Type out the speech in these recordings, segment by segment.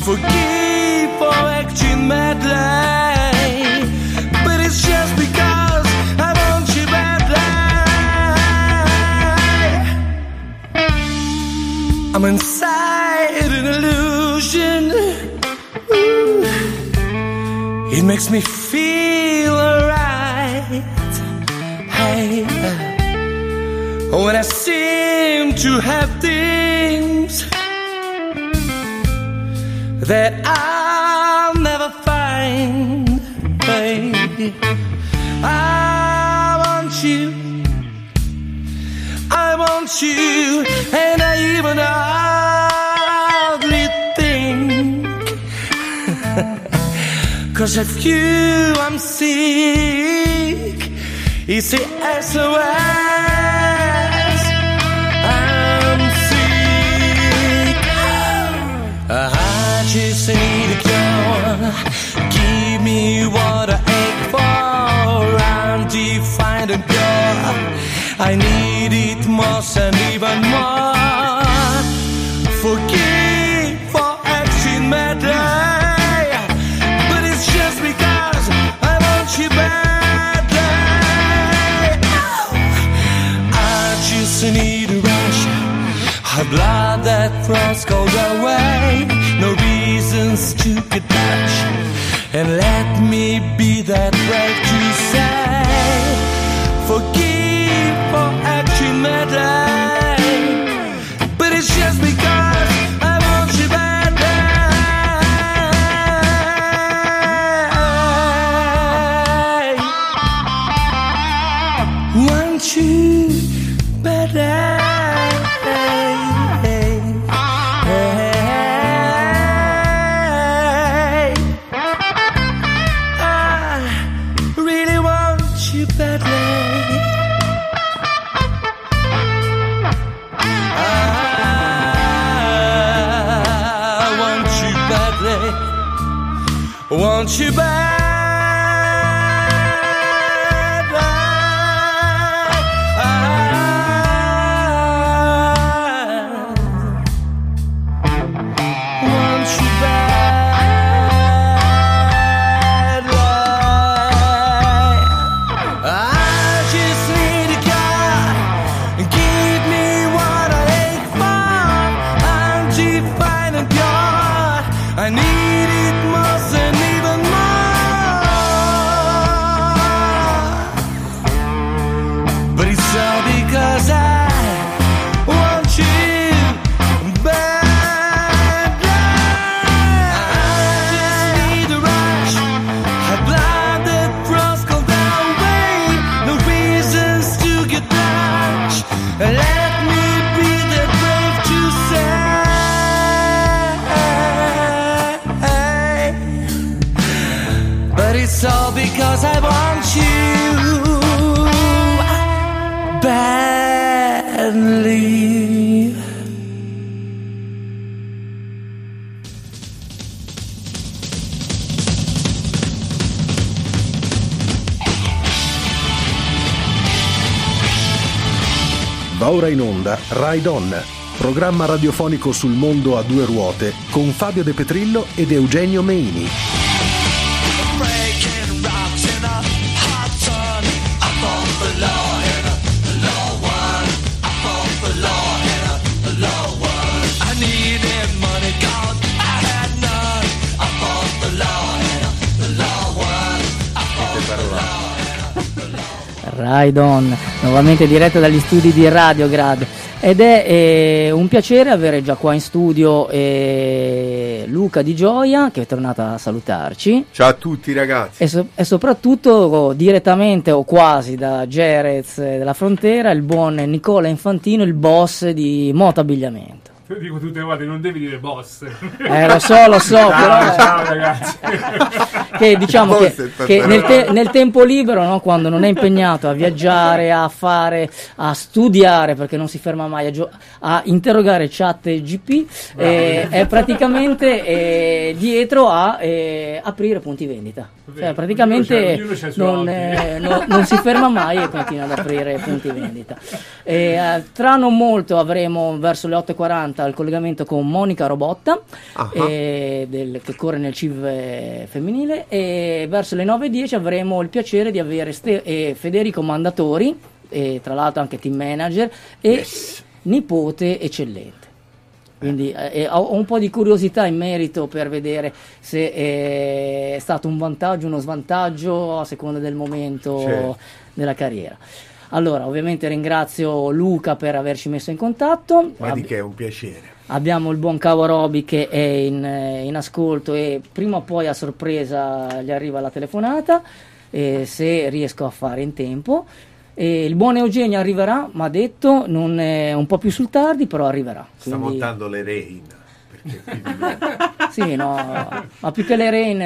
Forgive for acting madly, but it's just because I want you badly. I'm inside an illusion. Ooh. It makes me feel alright. Hey, when I seem to have things that I'll never find. Hey, I want you, and I even hardly think, 'cause of you I'm sick. It's the SOS. I'm sick. I just need a cure. Give me what I ache for. I'm defined and pure. I need it most and even more. Forgive for acting madly, but it's just because I want you badly. I just need a rush of blood that froze cold away. No reasons to get touch, and let me be that brave to say, forgive for acting madly, but it's just because I want you badly. Want you badly. Want you back. It's all because I want you badly. Va ora in onda Ride On, programma radiofonico sul mondo a due ruote con Fabio De Petrillo ed Eugenio Meini. Ride On, nuovamente diretta dagli studi di Radiograd, ed è un piacere avere già qua in studio Luca Di Gioia, che è tornato a salutarci. Ciao a tutti ragazzi. E soprattutto direttamente o quasi da Jerez della Frontera, il buon Nicola Infantino, il boss di Moto Abbigliamento. Io dico tutte le volte, non devi dire boss. Lo so, ciao, però ciao ragazzi. Che diciamo che nel tempo libero, no, quando non è impegnato a viaggiare, a studiare, perché non si ferma mai a interrogare ChatGPT, è praticamente dietro a aprire punti vendita. Cioè, praticamente non si ferma mai e continua ad aprire punti vendita. Tra non molto avremo verso le 8:40 9:30 il collegamento con Monica Robotta, che corre nel CIV femminile, e verso le 9:10 avremo il piacere di avere Federico Mandatori, e tra l'altro anche team manager, e nipote eccellente. Quindi ho un po' di curiosità in merito per vedere se è stato un vantaggio, uno svantaggio a seconda del momento della carriera. Allora, ovviamente ringrazio Luca per averci messo in contatto. Ma di che è un piacere. Abbiamo il buon Cavo Roby che è in ascolto, e prima o poi a sorpresa gli arriva la telefonata, se riesco a fare in tempo. E il buon Eugenio arriverà, mi ha detto, non è un po' più sul tardi, però arriverà. Sta montando le Rain. Sì, no, ma più che le Rain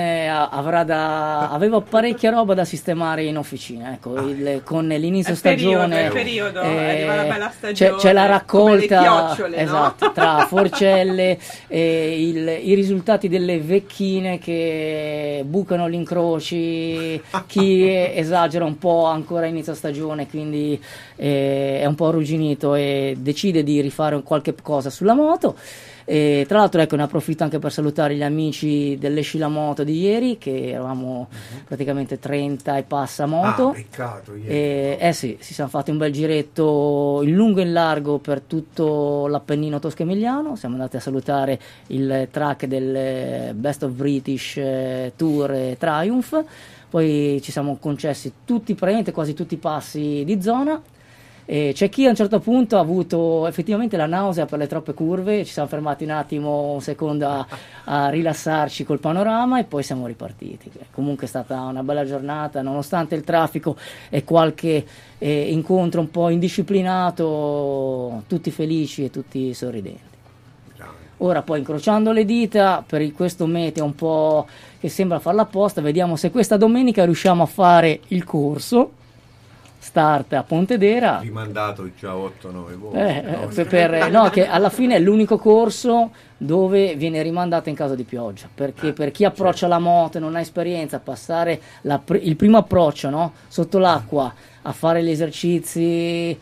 avevo parecchia roba da sistemare in officina, ecco, con l'inizio stagione, periodo, arriva la bella stagione, c'è la raccolta, chiocciole, esatto, no? Tra forcelle, i risultati delle vecchine che bucano gli incroci, chi esagera un po' ancora inizio stagione, quindi è un po' arrugginito e decide di rifare qualche cosa sulla moto. E tra l'altro, ecco, ne approfitto anche per salutare gli amici dell'Esci la Moto di ieri, che eravamo praticamente 30 e passa moto. Peccato, ieri. Sì, si sono fatti un bel giretto in lungo e in largo per tutto l'Appennino tosco-emiliano. Siamo andati a salutare il track del Best of British Tour Triumph, poi ci siamo concessi quasi tutti i passi di zona. E c'è chi a un certo punto ha avuto effettivamente la nausea per le troppe curve, ci siamo fermati un attimo, un secondo a rilassarci col panorama, e poi siamo ripartiti. Comunque è stata una bella giornata, nonostante il traffico e qualche incontro un po' indisciplinato, tutti felici e tutti sorridenti. Ora poi, incrociando le dita per questo meteo un po' che sembra farla apposta, vediamo se questa domenica riusciamo a fare il corso start a Pontedera, rimandato già 8-9 volte, che alla fine è l'unico corso dove viene rimandata in caso di pioggia, perché per chi approccia la moto e non ha esperienza, passare il primo approccio, no? Sotto l'acqua a fare gli esercizi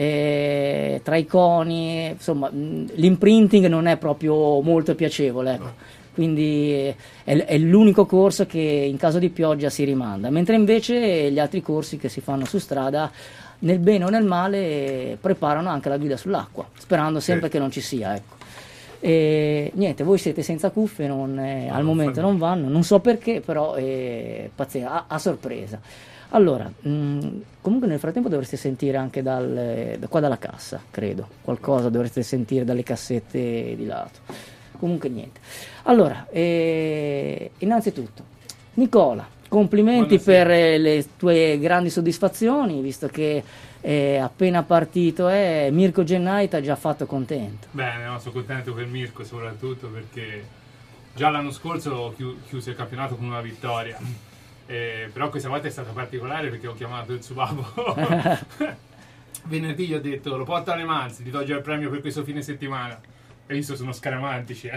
tra i coni, insomma l'imprinting non è proprio molto piacevole, ecco. No. Quindi è l'unico corso che in caso di pioggia si rimanda, mentre invece gli altri corsi che si fanno su strada, nel bene o nel male, preparano anche la guida sull'acqua, sperando sempre che non ci sia, ecco. E niente, voi siete senza cuffie, al momento non vanno, non so perché, però pazienza, a sorpresa. Allora, comunque nel frattempo dovreste sentire anche da qua dalla cassa, credo, qualcosa dovreste sentire dalle cassette di lato. Comunque niente. Allora, innanzitutto, Nicola, complimenti per le tue grandi soddisfazioni, visto che appena partito Mirko Gennai ti ha già fatto contento. Bene, no, sono contento per Mirko soprattutto perché già l'anno scorso ho chiuso il campionato con una vittoria, però questa volta è stata particolare perché ho chiamato il suo babbo. Venerdì gli ho detto: lo porto alle Manzi, ti do già il premio per questo fine settimana. E visto sono scaramantici,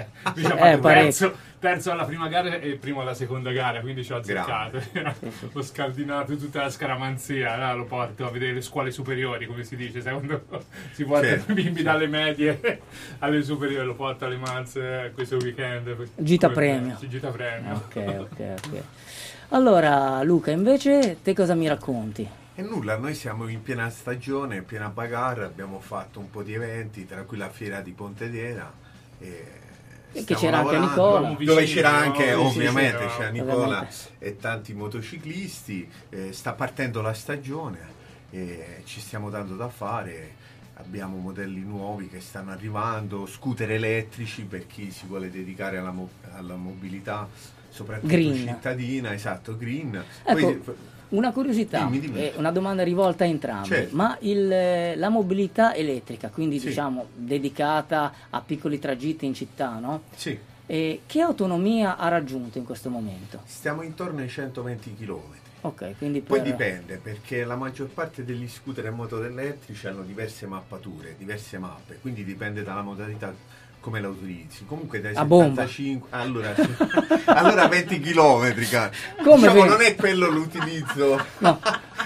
perso alla prima gara e primo alla seconda gara, quindi ci ho azzeccato. Ho scardinato tutta la scaramanzia, lo porto a vedere le scuole superiori, come si dice, secondo si portano i bimbi dalle medie alle superiori, lo porto alle Manze questo weekend. Gita premio. Gita premio. Ok. Allora Luca, invece te cosa mi racconti? E nulla, noi siamo in piena stagione, in piena bagarre, abbiamo fatto un po' di eventi, tra cui la fiera di Pontedera, e che c'era anche Nicola, dove c'era anche ovviamente c'era Nicola e tanti motociclisti. Sta partendo la stagione e ci stiamo dando da fare, abbiamo modelli nuovi che stanno arrivando, scooter elettrici per chi si vuole dedicare alla mobilità, soprattutto green, cittadina, esatto, green. Ecco, poi, una curiosità, dimmi. Una domanda rivolta a entrambi, certo. Ma la mobilità elettrica, quindi diciamo dedicata a piccoli tragitti in città, no? Sì. Che autonomia ha raggiunto in questo momento? Stiamo intorno ai 120 km. Ok, quindi Poi dipende, perché la maggior parte degli scooter e moto elettrici hanno diverse mappature, diverse mappe, quindi dipende dalla modalità come la utilizzi. Comunque dai 75 allora 20 km, come diciamo, non è quello l'utilizzo. No,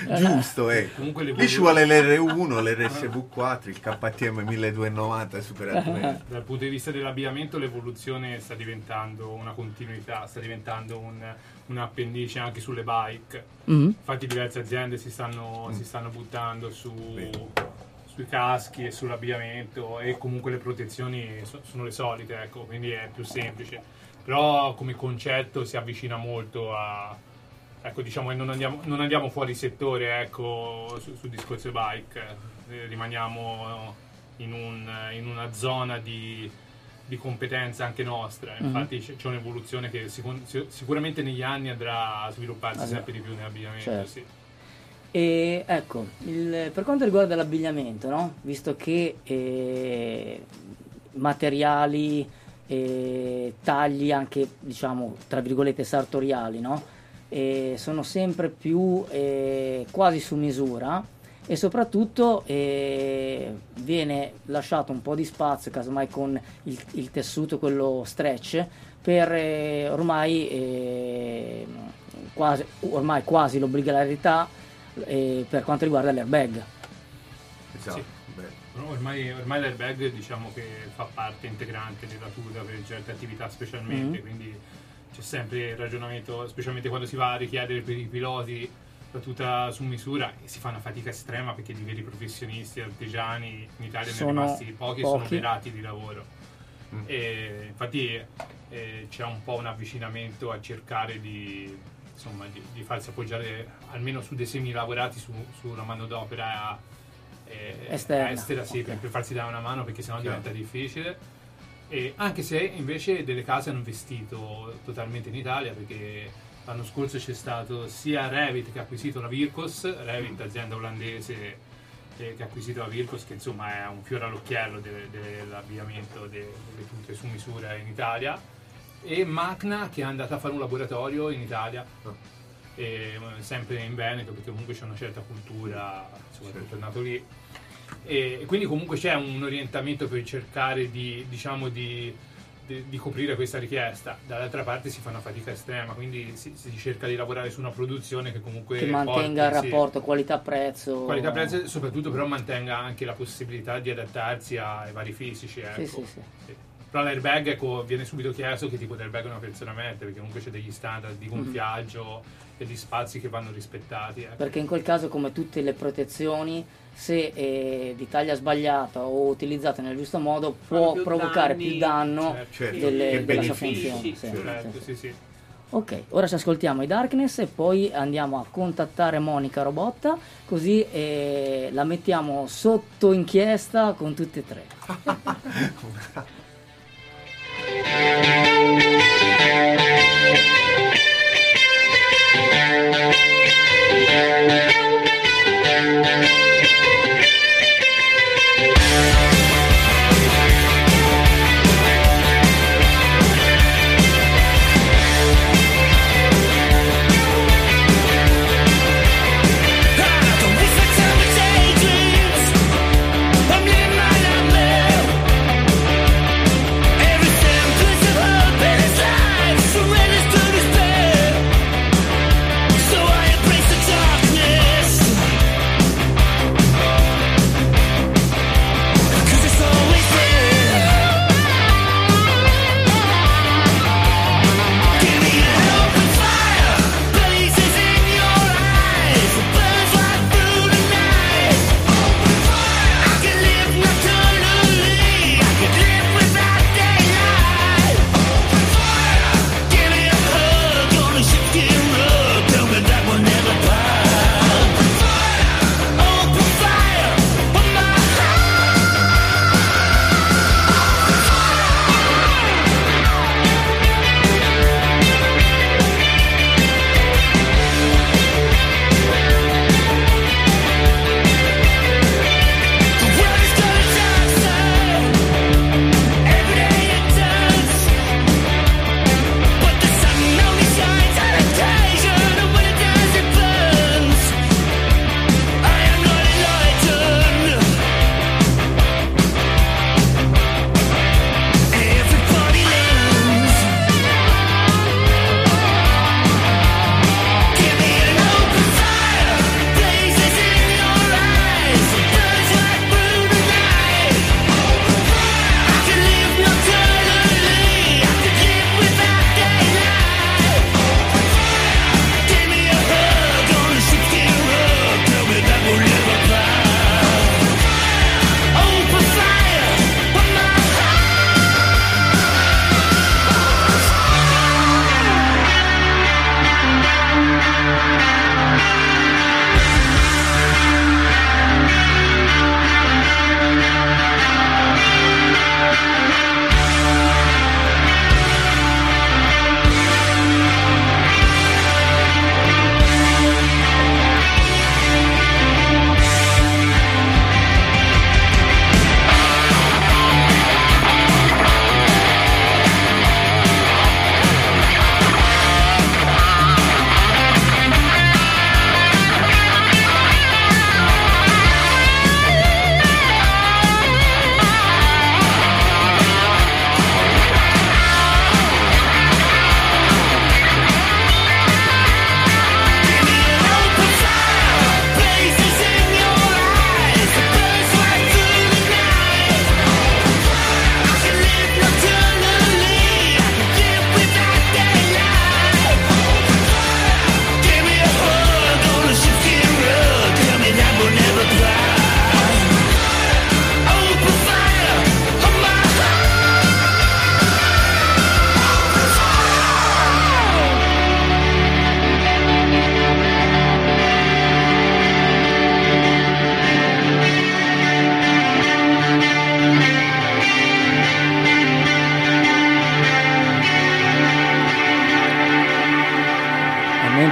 giusto, comunque lì ci vuole l'R1, l'RSV4, il KTM 1290 super. Dal punto di vista dell'abbigliamento l'evoluzione sta diventando una continuità, sta diventando un appendice anche sulle bike. Infatti diverse aziende si stanno buttando sui caschi e sull'abbigliamento, e comunque le protezioni sono le solite, ecco, quindi è più semplice, però come concetto si avvicina molto a, ecco, diciamo che non andiamo fuori settore, ecco, sul discorso bike, rimaniamo in una zona di competenza anche nostra. Infatti c'è un'evoluzione che sicuramente negli anni andrà a svilupparsi sempre di più nell'abbigliamento. Certo. Sì. E ecco, per quanto riguarda l'abbigliamento, no? Visto che materiali, tagli anche, diciamo, tra virgolette sartoriali, no? Sono sempre più quasi su misura, e soprattutto viene lasciato un po' di spazio, casomai con il tessuto, quello stretch, per ormai quasi l'obbligatorietà per quanto riguarda l'airbag. Esatto. Sì. Ormai l'airbag, diciamo che fa parte integrante della tuta per certe attività specialmente, quindi c'è sempre il ragionamento, specialmente quando si va a richiedere per i piloti la tuta su misura, e si fa una fatica estrema perché di veri professionisti, artigiani in Italia ne sono rimasti pochi. Sono operati di lavoro. E infatti c'è un po' un avvicinamento a cercare di farsi appoggiare almeno su dei semi lavorati su una manodopera estera, sì, per farsi dare una mano, perché sennò diventa difficile. E anche se invece delle case hanno investito totalmente in Italia, perché l'anno scorso c'è stato sia Revit che ha acquisito la Virkos, Revit azienda olandese che ha acquisito la Virkos, che insomma è un fiore all'occhiello dell'abbigliamento delle tute su misura in Italia, e Macna che è andata a fare un laboratorio in Italia, sempre in Veneto, perché comunque c'è una certa cultura, insomma, è tornato lì, e quindi comunque c'è un orientamento per cercare di coprire questa richiesta. Dall'altra parte si fa una fatica estrema, quindi si cerca di lavorare su una produzione che comunque mantenga il rapporto qualità-prezzo, e soprattutto però mantenga anche la possibilità di adattarsi ai vari fisici, ecco. Sì. Però l'airbag, ecco, viene subito chiesto che tipo di airbag una persona mette, perché comunque c'è degli standard di gonfiaggio e di spazi che vanno rispettati, ecco. Perché in quel caso, come tutte le protezioni, se di taglia sbagliata o utilizzata nel giusto modo, può provocare più danno della sua funzione. Sì. Ok, ora ci ascoltiamo i Darkness e poi andiamo a contattare Monica Robotta, così la mettiamo sotto inchiesta con tutte e tre. I'm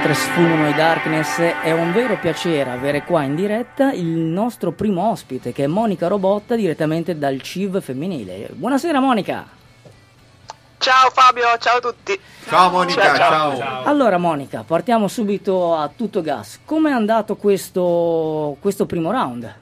mentre sfumano i Darkness. È un vero piacere avere qua in diretta il nostro primo ospite, che è Monica Robotta, direttamente dal CIV femminile. Buonasera Monica. Ciao Fabio, ciao a tutti. Ciao Monica, ciao. Allora Monica, partiamo subito a tutto gas. Come è andato questo primo round?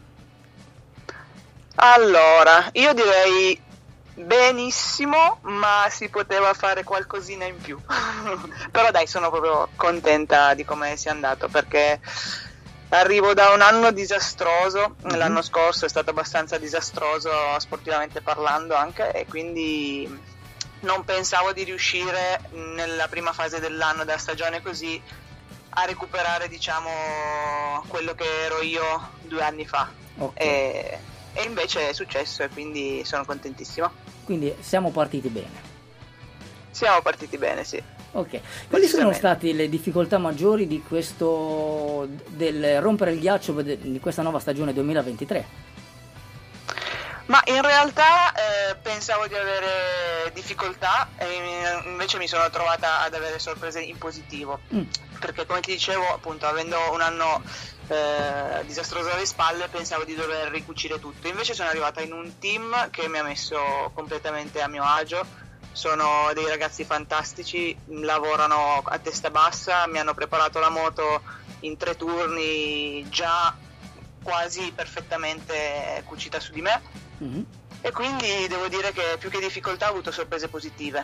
Allora, io direi benissimo, ma si poteva fare qualcosina in più. Però dai, sono proprio contenta di come sia andato, perché arrivo da un anno disastroso. L'anno scorso è stato abbastanza disastroso sportivamente parlando anche, e quindi non pensavo di riuscire nella prima fase dell'anno, della stagione così, a recuperare, diciamo, quello che ero io 2 anni fa. Okay. E invece è successo, e quindi sono contentissima. Quindi siamo partiti bene. Siamo partiti bene, sì. Ok. Quali sono state le difficoltà maggiori di del rompere il ghiaccio di questa nuova stagione 2023? Ma in realtà pensavo di avere difficoltà, e invece mi sono trovata ad avere sorprese in positivo. Perché, come ti dicevo, appunto, avendo un anno disastroso alle spalle, pensavo di dover ricucire tutto. Invece sono arrivata in un team che mi ha messo completamente a mio agio. Sono dei ragazzi fantastici, lavorano a testa bassa, mi hanno preparato la moto in 3 turni già quasi perfettamente cucita su di me. E quindi devo dire che più che difficoltà ho avuto sorprese positive.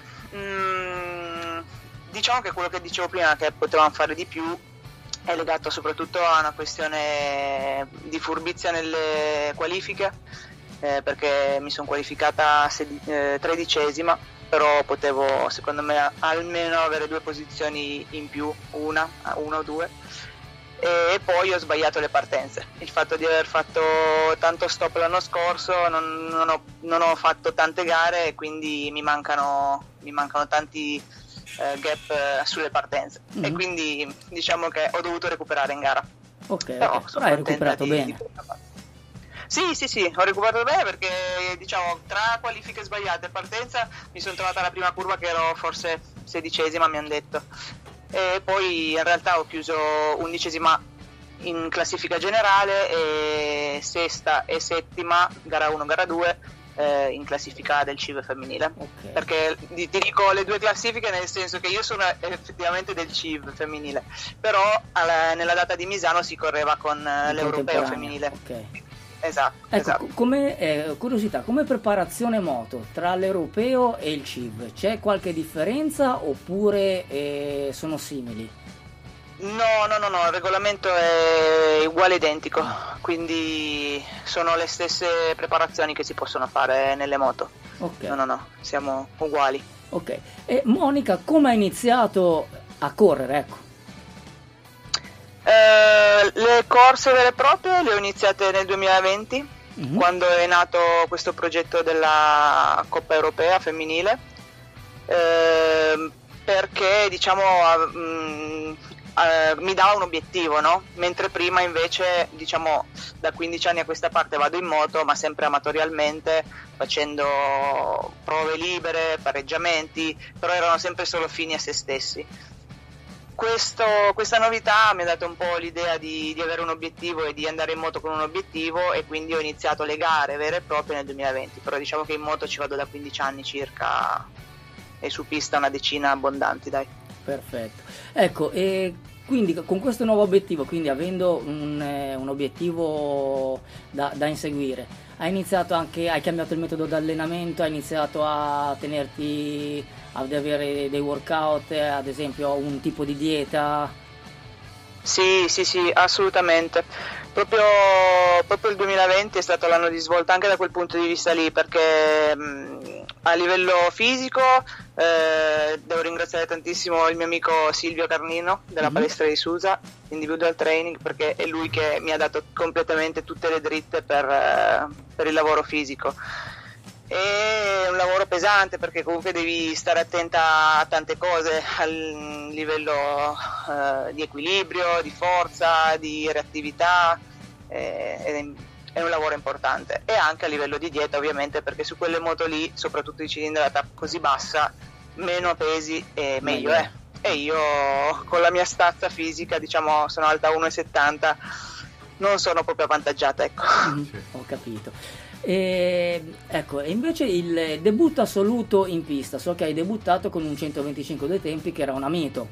Diciamo che quello che dicevo prima, che potevamo fare di più, è legato soprattutto a una questione di furbizia nelle qualifiche, perché mi sono qualificata 13ª, però potevo, secondo me, almeno avere 2 posizioni in più, una o 2. E poi ho sbagliato le partenze. Il fatto di aver fatto tanto stop l'anno scorso, non ho fatto tante gare, e quindi mi mancano tanti gap sulle partenze. E quindi diciamo che ho dovuto recuperare in gara. Ok, hai recuperato bene. Sì, ho recuperato bene, perché diciamo tra qualifiche sbagliate e partenza mi sono trovata alla prima curva che ero forse 16ª, mi hanno detto. E poi in realtà ho chiuso 11ª in classifica generale, e 6ª e 7ª, gara 1, gara 2, in classifica del CIV femminile. Okay. Perché ti dico le 2 classifiche, nel senso che io sono effettivamente del CIV femminile, però nella data di Misano si correva con l'europeo femminile. Okay. Esatto. Come curiosità, come preparazione moto tra l'europeo e il CIV, c'è qualche differenza oppure sono simili? No, il regolamento è uguale, identico, quindi sono le stesse preparazioni che si possono fare nelle moto. Okay. No, siamo uguali. Ok. E Monica, come ha iniziato a correre, ecco? Le corse vere e proprie le ho iniziate nel 2020, quando è nato questo progetto della Coppa Europea femminile, perché diciamo mi dava un obiettivo, no? Mentre prima invece, diciamo, da 15 anni a questa parte vado in moto, ma sempre amatorialmente, facendo prove libere, pareggiamenti, però erano sempre solo fini a se stessi. Questa novità mi ha dato un po' l'idea di avere un obiettivo e di andare in moto con un obiettivo, e quindi ho iniziato le gare vere e proprie nel 2020, però diciamo che in moto ci vado da 15 anni circa, e su pista una decina abbondanti, dai. Perfetto. Ecco, e quindi con questo nuovo obiettivo, quindi avendo un obiettivo da inseguire, hai cambiato il metodo d'allenamento, hai iniziato a tenerti, ad avere dei workout, ad esempio un tipo di dieta? Sì, assolutamente. Proprio il 2020 è stato l'anno di svolta anche da quel punto di vista lì, perché a livello fisico devo ringraziare tantissimo il mio amico Silvio Carnino della palestra di Susa, Individual Training, perché è lui che mi ha dato completamente tutte le dritte per il lavoro fisico. È un lavoro pesante, perché comunque devi stare attenta a tante cose a livello di equilibrio, di forza, di reattività, è un lavoro importante, e anche a livello di dieta ovviamente, perché su quelle moto lì, soprattutto di cilindrata così bassa, meno pesi e meglio è. e io con la mia stazza fisica, diciamo, sono alta 1,70, non sono proprio avvantaggiata, ecco. Ho capito. Ecco, e invece il debutto assoluto in pista, so che hai debuttato con un 125 dei tempi che era una mito.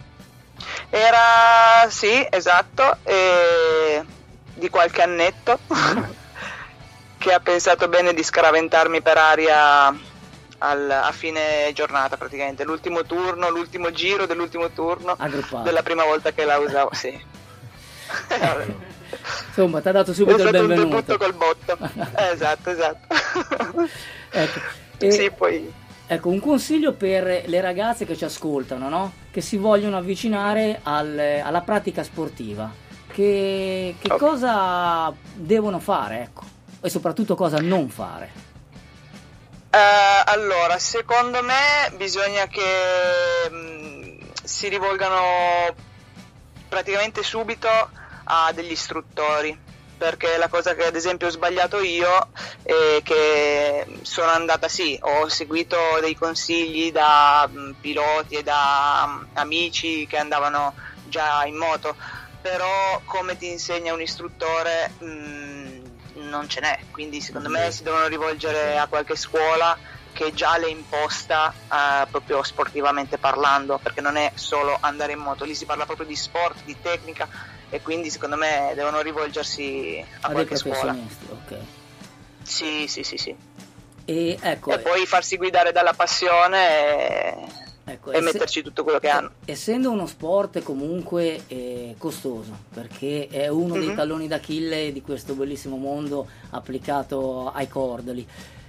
Era, sì, esatto, di qualche annetto, che ha pensato bene di scaraventarmi per aria a fine giornata, praticamente l'ultimo giro dell'ultimo turno della prima volta che la usavo, sì. Insomma, ti ha dato subito il benvenuto. Un debutto col botto. Esatto. Ecco, sì, poi... Ecco, un consiglio per le ragazze che ci ascoltano, no? Che si vogliono avvicinare alla pratica sportiva. Che cosa devono fare, ecco? E soprattutto cosa non fare? Allora, secondo me bisogna che si rivolgano praticamente subito a degli istruttori, perché la cosa che ad esempio ho sbagliato io è che sono andata, sì, ho seguito dei consigli da piloti e da amici che andavano già in moto, però come ti insegna un istruttore non ce n'è, quindi secondo me si devono rivolgere a qualche scuola che già le imposta proprio sportivamente parlando, perché non è solo andare in moto, lì si parla proprio di sport, di tecnica, e quindi secondo me devono rivolgersi a qualche scuola. Ok. Sì. E poi farsi guidare dalla passione e metterci tutto quello che hanno. Essendo uno sport comunque costoso, perché è uno dei talloni d'Achille di questo bellissimo mondo applicato ai cordoli.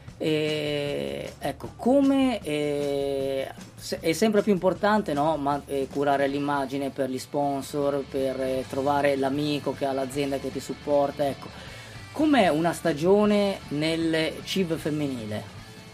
Ecco, come è sempre più importante, no? Curare l'immagine per gli sponsor, per trovare l'amico che ha l'azienda che ti supporta. Ecco, com'è una stagione nel CIV femminile?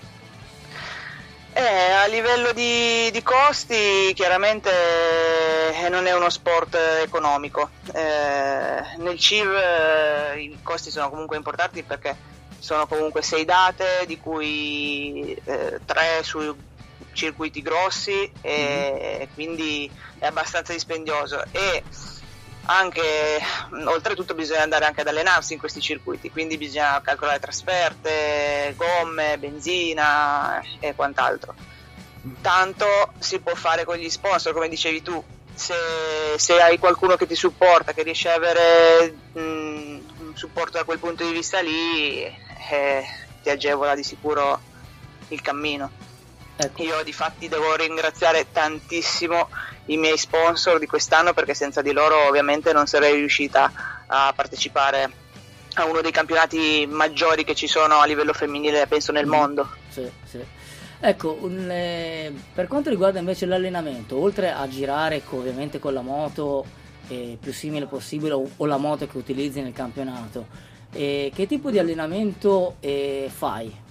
A livello di costi chiaramente non è uno sport economico. Nel CIV i costi sono comunque importanti perché sono comunque 6 date, di cui 3 su circuiti grossi, e quindi è abbastanza dispendioso, e anche oltretutto bisogna andare anche ad allenarsi in questi circuiti, quindi bisogna calcolare trasferte, gomme, benzina e quant'altro. Tanto si può fare con gli sponsor, come dicevi tu, se hai qualcuno che ti supporta, che riesce a avere un supporto da quel punto di vista lì, ti agevola di sicuro il cammino. Ecco. Io difatti devo ringraziare tantissimo i miei sponsor di quest'anno, perché senza di loro ovviamente non sarei riuscita a partecipare a uno dei campionati maggiori che ci sono a livello femminile, penso, nel mondo. Sì. Ecco, per quanto riguarda invece l'allenamento, oltre a girare ovviamente con la moto più simile possibile o la moto che utilizzi nel campionato, che tipo di allenamento fai?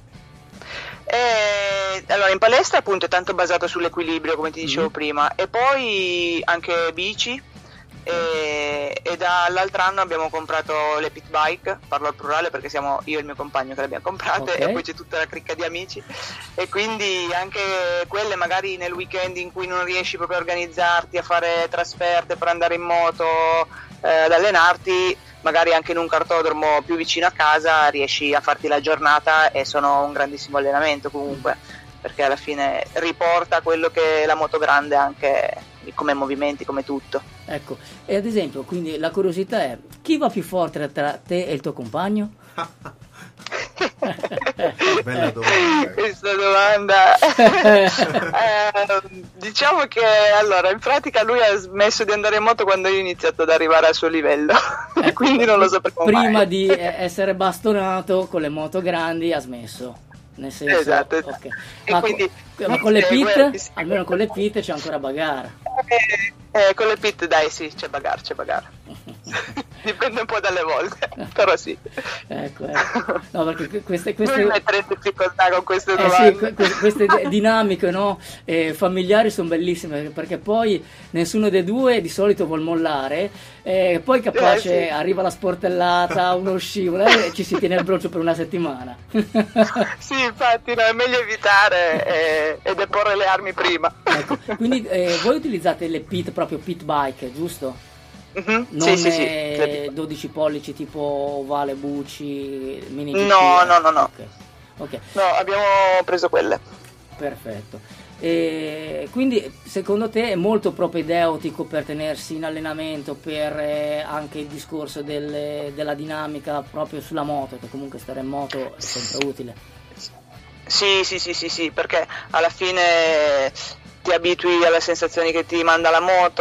Allora, in palestra appunto è tanto basato sull'equilibrio, come ti dicevo prima, e poi anche bici, e dall'altro anno abbiamo comprato le pit bike, parlo al plurale perché siamo io e il mio compagno che le abbiamo comprate, e poi c'è tutta la cricca di amici, e quindi anche quelle magari nel weekend in cui non riesci proprio a organizzarti, a fare trasferte per andare in moto, ad allenarti, magari anche in un cartodromo più vicino a casa riesci a farti la giornata, e sono un grandissimo allenamento comunque, perché alla fine riporta quello che è la moto grande, anche come movimenti, come tutto. Ecco, e ad esempio, quindi la curiosità è: chi va più forte tra te e il tuo compagno? Bella domanda. Questa domanda diciamo che allora in pratica lui ha smesso di andare in moto quando io ho iniziato ad arrivare al suo livello. Quindi non lo sapevo mai. Prima di essere bastonato con le moto grandi ha smesso, nel senso, esatto. Okay. Ma con le pit, almeno con le pit c'è ancora bagarre. Con le pit dai, sì, c'è bagarre. dipende un po' dalle volte, però sì. Ecco. No, perché queste Non mi mettere in difficoltà con queste domande. Sì, queste dinamiche, no? Familiari sono bellissime, perché poi nessuno dei due di solito vuol mollare, poi capace sì. arriva la sportellata, uno scivolo e ci si tiene il broccio per una settimana. Sì, infatti no, è meglio evitare e deporre le armi prima. Ecco, quindi voi utilizzate le pit bike, giusto? Mm-hmm. Non sì. 12 pollici tipo ovale, buci, mini GP? No. Okay. No, abbiamo preso quelle. Perfetto. E quindi secondo te è molto propedeutico per tenersi in allenamento, per anche il discorso della dinamica proprio sulla moto, che comunque stare in moto è sempre utile? Sì, perché alla fine ti abitui alle sensazioni che ti manda la moto,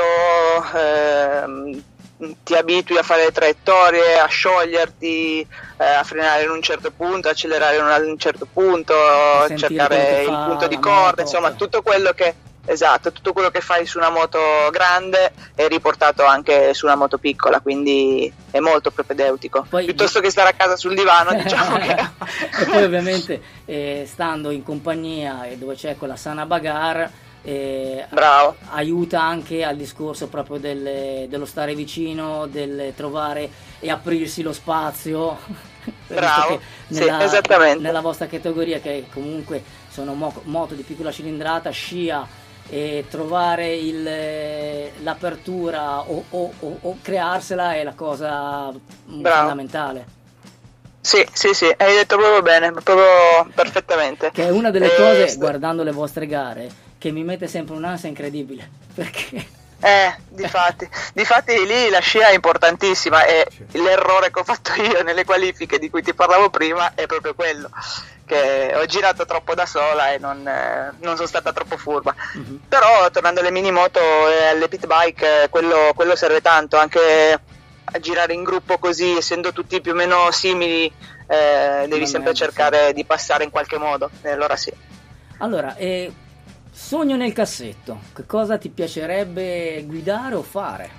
ti abitui a fare le traiettorie, a scioglierti, a frenare in un certo punto, accelerare in un certo punto, cercare il punto di corda, insomma tutto quello che fai su una moto grande è riportato anche su una moto piccola, quindi è molto propedeutico. Poi, piuttosto che stare a casa sul divano, diciamo che... E poi ovviamente stando in compagnia e dove c'è quella sana bagarre, bravo, aiuta anche al discorso proprio dello stare vicino, del trovare e aprirsi lo spazio. Bravo, esattamente. Nella vostra categoria, che comunque sono moto di piccola cilindrata, scia, e trovare l'apertura o crearsela è la cosa fondamentale. Sì, hai detto proprio bene, proprio perfettamente. Che è una delle cose, guardando le vostre gare, che mi mette sempre un'ansia incredibile, perché... Difatti lì la scia è importantissima e l'errore che ho fatto io nelle qualifiche di cui ti parlavo prima è proprio quello, che ho girato troppo da sola e non sono stata troppo furba. Però tornando alle mini moto e alle pit bike, quello serve tanto, anche a girare in gruppo così, essendo tutti più o meno simili, devi sempre cercare di passare in qualche modo, e allora sì. Allora, sogno nel cassetto, che cosa ti piacerebbe guidare o fare?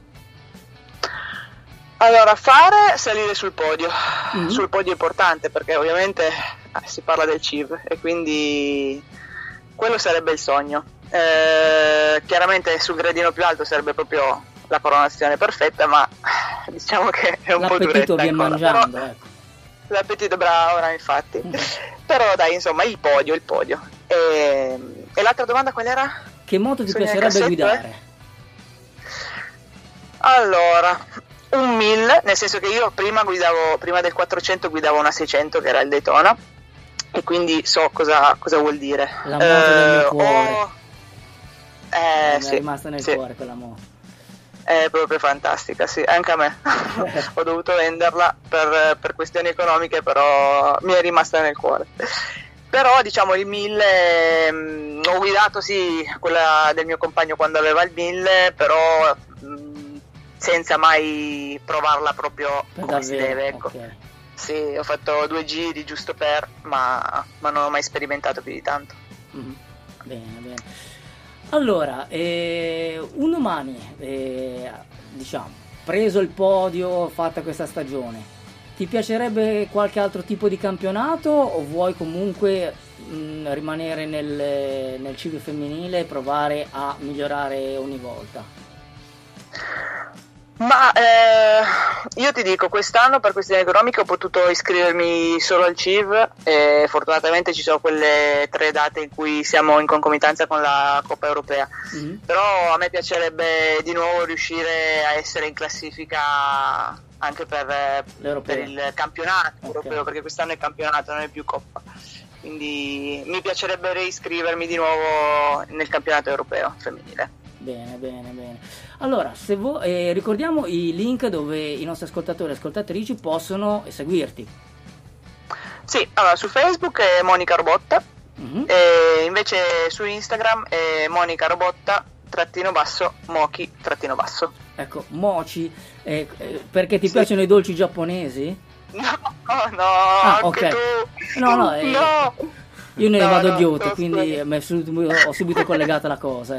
Allora, salire sul podio. Sul podio è importante perché ovviamente si parla del CIV e quindi quello sarebbe il sogno. Chiaramente sul gradino più alto sarebbe proprio la coronazione perfetta, ma diciamo che è un po' duretta. L'appetito viene mangiando, ecco. L'appetito, bravo, infatti. Però dai, insomma, il podio. E l'altra domanda qual era? Che moto ti piacerebbe guidare? Allora, un 1000, nel senso che io prima del 400 guidavo una 600 che era il Daytona, e quindi so cosa vuol dire. La moto del mio cuore. Mi sì, è rimasta nel cuore quella moto. È proprio fantastica, sì, anche a me. Ho dovuto venderla per questioni economiche, però mi è rimasta nel cuore. Però diciamo il 1000, ho guidato sì quella del mio compagno quando aveva il 1000, però senza mai provarla proprio come si deve, ecco. Okay. Sì, ho fatto 2 giri giusto ma non ho mai sperimentato più di tanto. Bene. Allora, un domani, diciamo, preso il podio, fatta questa stagione, ti piacerebbe qualche altro tipo di campionato o vuoi comunque rimanere nel CIV femminile e provare a migliorare ogni volta? Ma io ti dico, quest'anno per questioni economiche ho potuto iscrivermi solo al CIV e fortunatamente ci sono quelle 3 date in cui siamo in concomitanza con la Coppa Europea. Però a me piacerebbe di nuovo riuscire a essere in classifica anche per il campionato europeo, perché quest'anno è campionato, non è più Coppa. Quindi mi piacerebbe reiscrivermi di nuovo nel campionato europeo femminile. Bene. Allora, se ricordiamo i link dove i nostri ascoltatori e ascoltatrici possono seguirti. Sì, allora su Facebook è Monica Robotta, e invece su Instagram è Monica Robotta _Mochi _. Ecco, Mochi, perché ti piacciono i dolci giapponesi? No, ok. Tu. No. Io ne vado ghiotti, quindi ho subito collegata la cosa, ecco.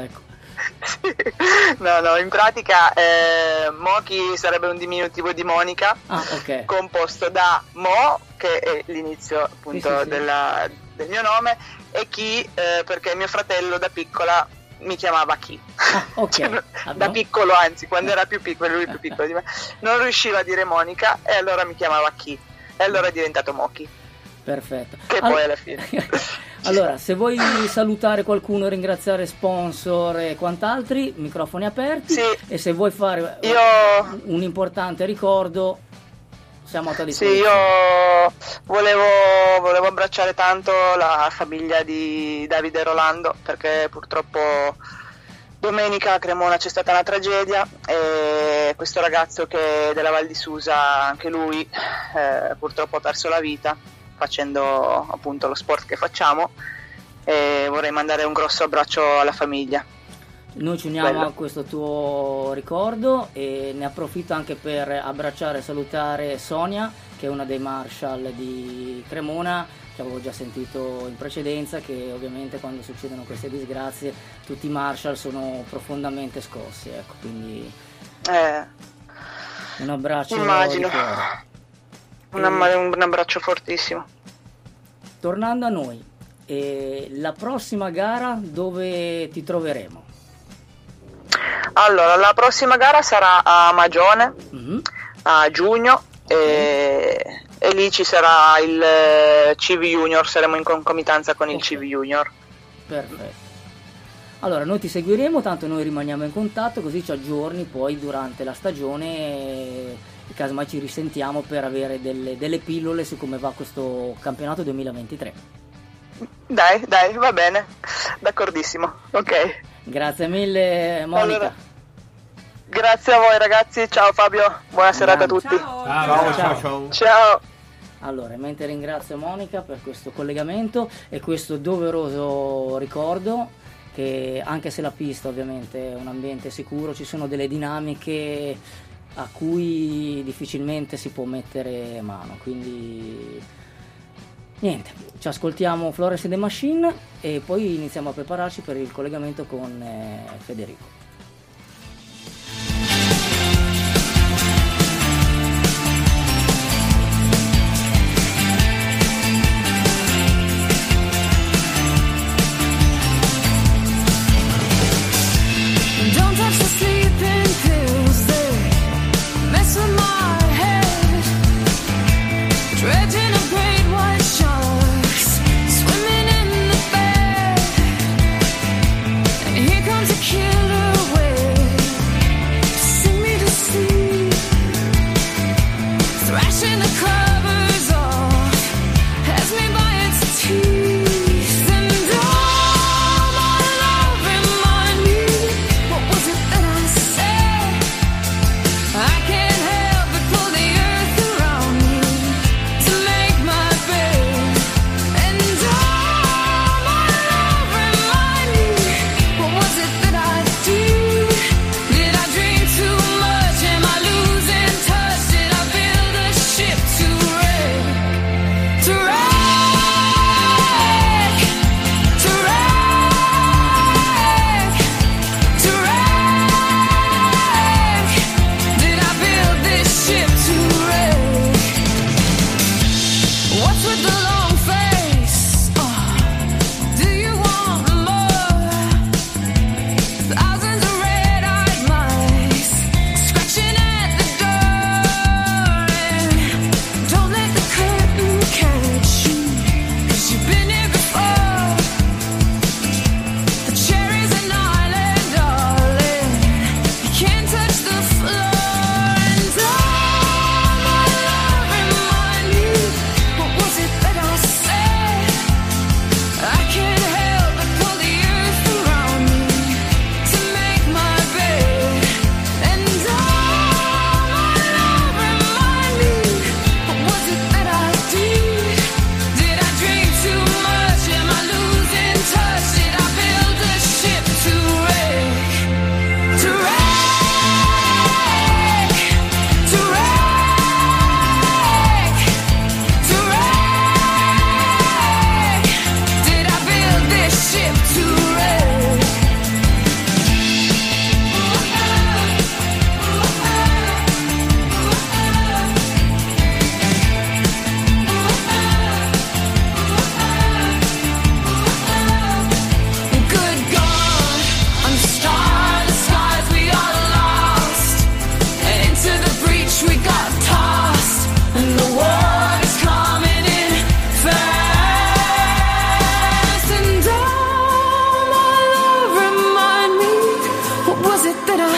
No, in pratica Mochi sarebbe un diminutivo di Monica, okay. Composto da Mo, che è l'inizio appunto del mio nome, e Chi, perché mio fratello da piccola mi chiamava Chi. Okay. Da piccolo, anzi, quando era più piccolo, lui più piccolo di me, non riusciva a dire Monica e allora mi chiamava Chi, e allora è diventato Mochi. Perfetto. Che poi alla fine. Allora, se vuoi salutare qualcuno, ringraziare sponsor e quant'altri, microfoni aperti. Sì. E se vuoi fare un importante ricordo, siamo a tua disposizione. Sì, io volevo abbracciare tanto la famiglia di Davide e Rolando, perché purtroppo domenica a Cremona c'è stata una tragedia e questo ragazzo che è della Val di Susa, anche lui purtroppo ha perso la vita facendo appunto lo sport che facciamo, e vorrei mandare un grosso abbraccio alla famiglia. Noi ci uniamo a questo tuo ricordo e ne approfitto anche per abbracciare e salutare Sonia, che è una dei marshal di Cremona, che avevo già sentito in precedenza, che ovviamente quando succedono queste disgrazie tutti i marshal sono profondamente scossi, ecco, quindi un abbraccio. Immagino. Un abbraccio fortissimo. Tornando a noi, la prossima gara dove ti troveremo? Allora, la prossima gara sarà a Magione, a giugno, e lì ci sarà il CV Junior, saremo in concomitanza con il CV Junior. Perfetto. Allora, noi ti seguiremo, tanto noi rimaniamo in contatto, così ci aggiorni poi durante la stagione, casomai ci risentiamo per avere delle pillole su come va questo campionato 2023. Dai, va bene, d'accordissimo, ok. Grazie mille Monica. Allora, grazie a voi ragazzi, ciao Fabio, buona serata a tutti. Ciao. Allora, mentre ringrazio Monica per questo collegamento e questo doveroso ricordo, che anche se la pista ovviamente è un ambiente sicuro, ci sono delle dinamiche a cui difficilmente si può mettere mano, quindi niente, ci ascoltiamo Florence and the Machine e poi iniziamo a prepararci per il collegamento con Federico. Here comes a killer.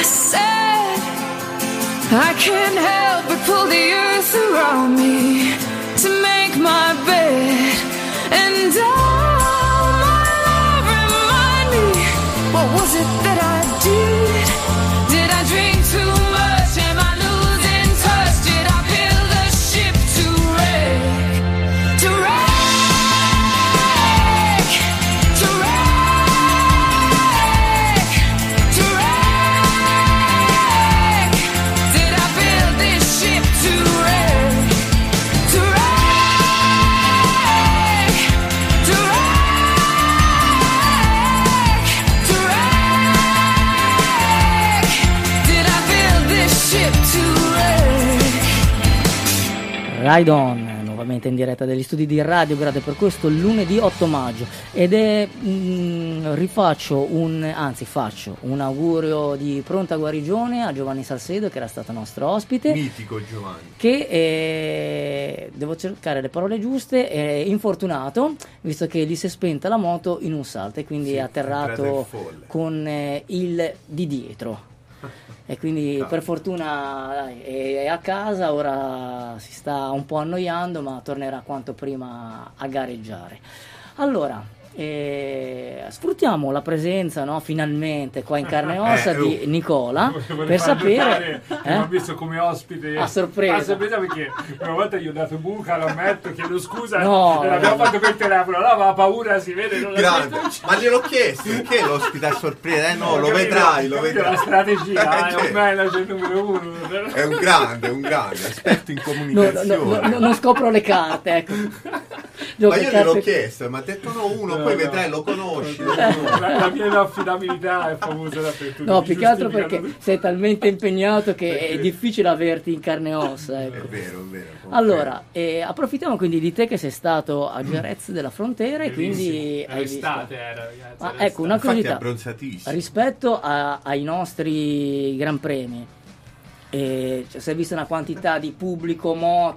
said, I can't help but pull the earth around me to make my bed. And oh, my love, remind me, what was it that I did? Did I drink too much? Am I losing touch? Did I build a ship to wreck? To wreck, to wreck, to wreck. Did I build this ship to wreck? To wreck, to wreck, to wreck. Did I build this ship to wreck? Ride On, nuovamente in diretta dagli studi di Radio Grado per questo lunedì 8 maggio ed è faccio un augurio di pronta guarigione a Giovanni Salcedo, che era stato nostro ospite, mitico Giovanni, che devo cercare le parole giuste, è infortunato visto che gli si è spenta la moto in un salto e quindi è atterrato con il di dietro. E quindi per fortuna è a casa, ora si sta un po' annoiando, ma tornerà quanto prima a gareggiare. Allora, sfruttiamo la presenza, no, finalmente qua in carne e ossa di Nicola per sapere mi ha visto come ospite a sorpresa perché una volta gli ho dato buca, lo ammetto, chiedo scusa, no, l'abbiamo fatto per telefono, no, ma ha paura, si vede, non grande, ma gliel'ho chiesto, perché l'ospite a sorpresa? No, lo vedrai la strategia, è un manager numero uno, è un grande esperto in comunicazione, non scopro le carte, ecco. Ma io gliel'ho chiesto, mi ha detto uno, poi vedrai, lo conosci. La mia affidabilità è famosa dappertutto. No, più che altro perché sei talmente impegnato che è difficile averti in carne e ossa. Ecco. È vero. Allora, approfittiamo quindi di te che sei stato a Jerez della Frontiera e quindi hai visto. Era, ragazzi, ecco, una curiosità rispetto ai nostri Gran Premi. Si è vista una quantità di pubblico,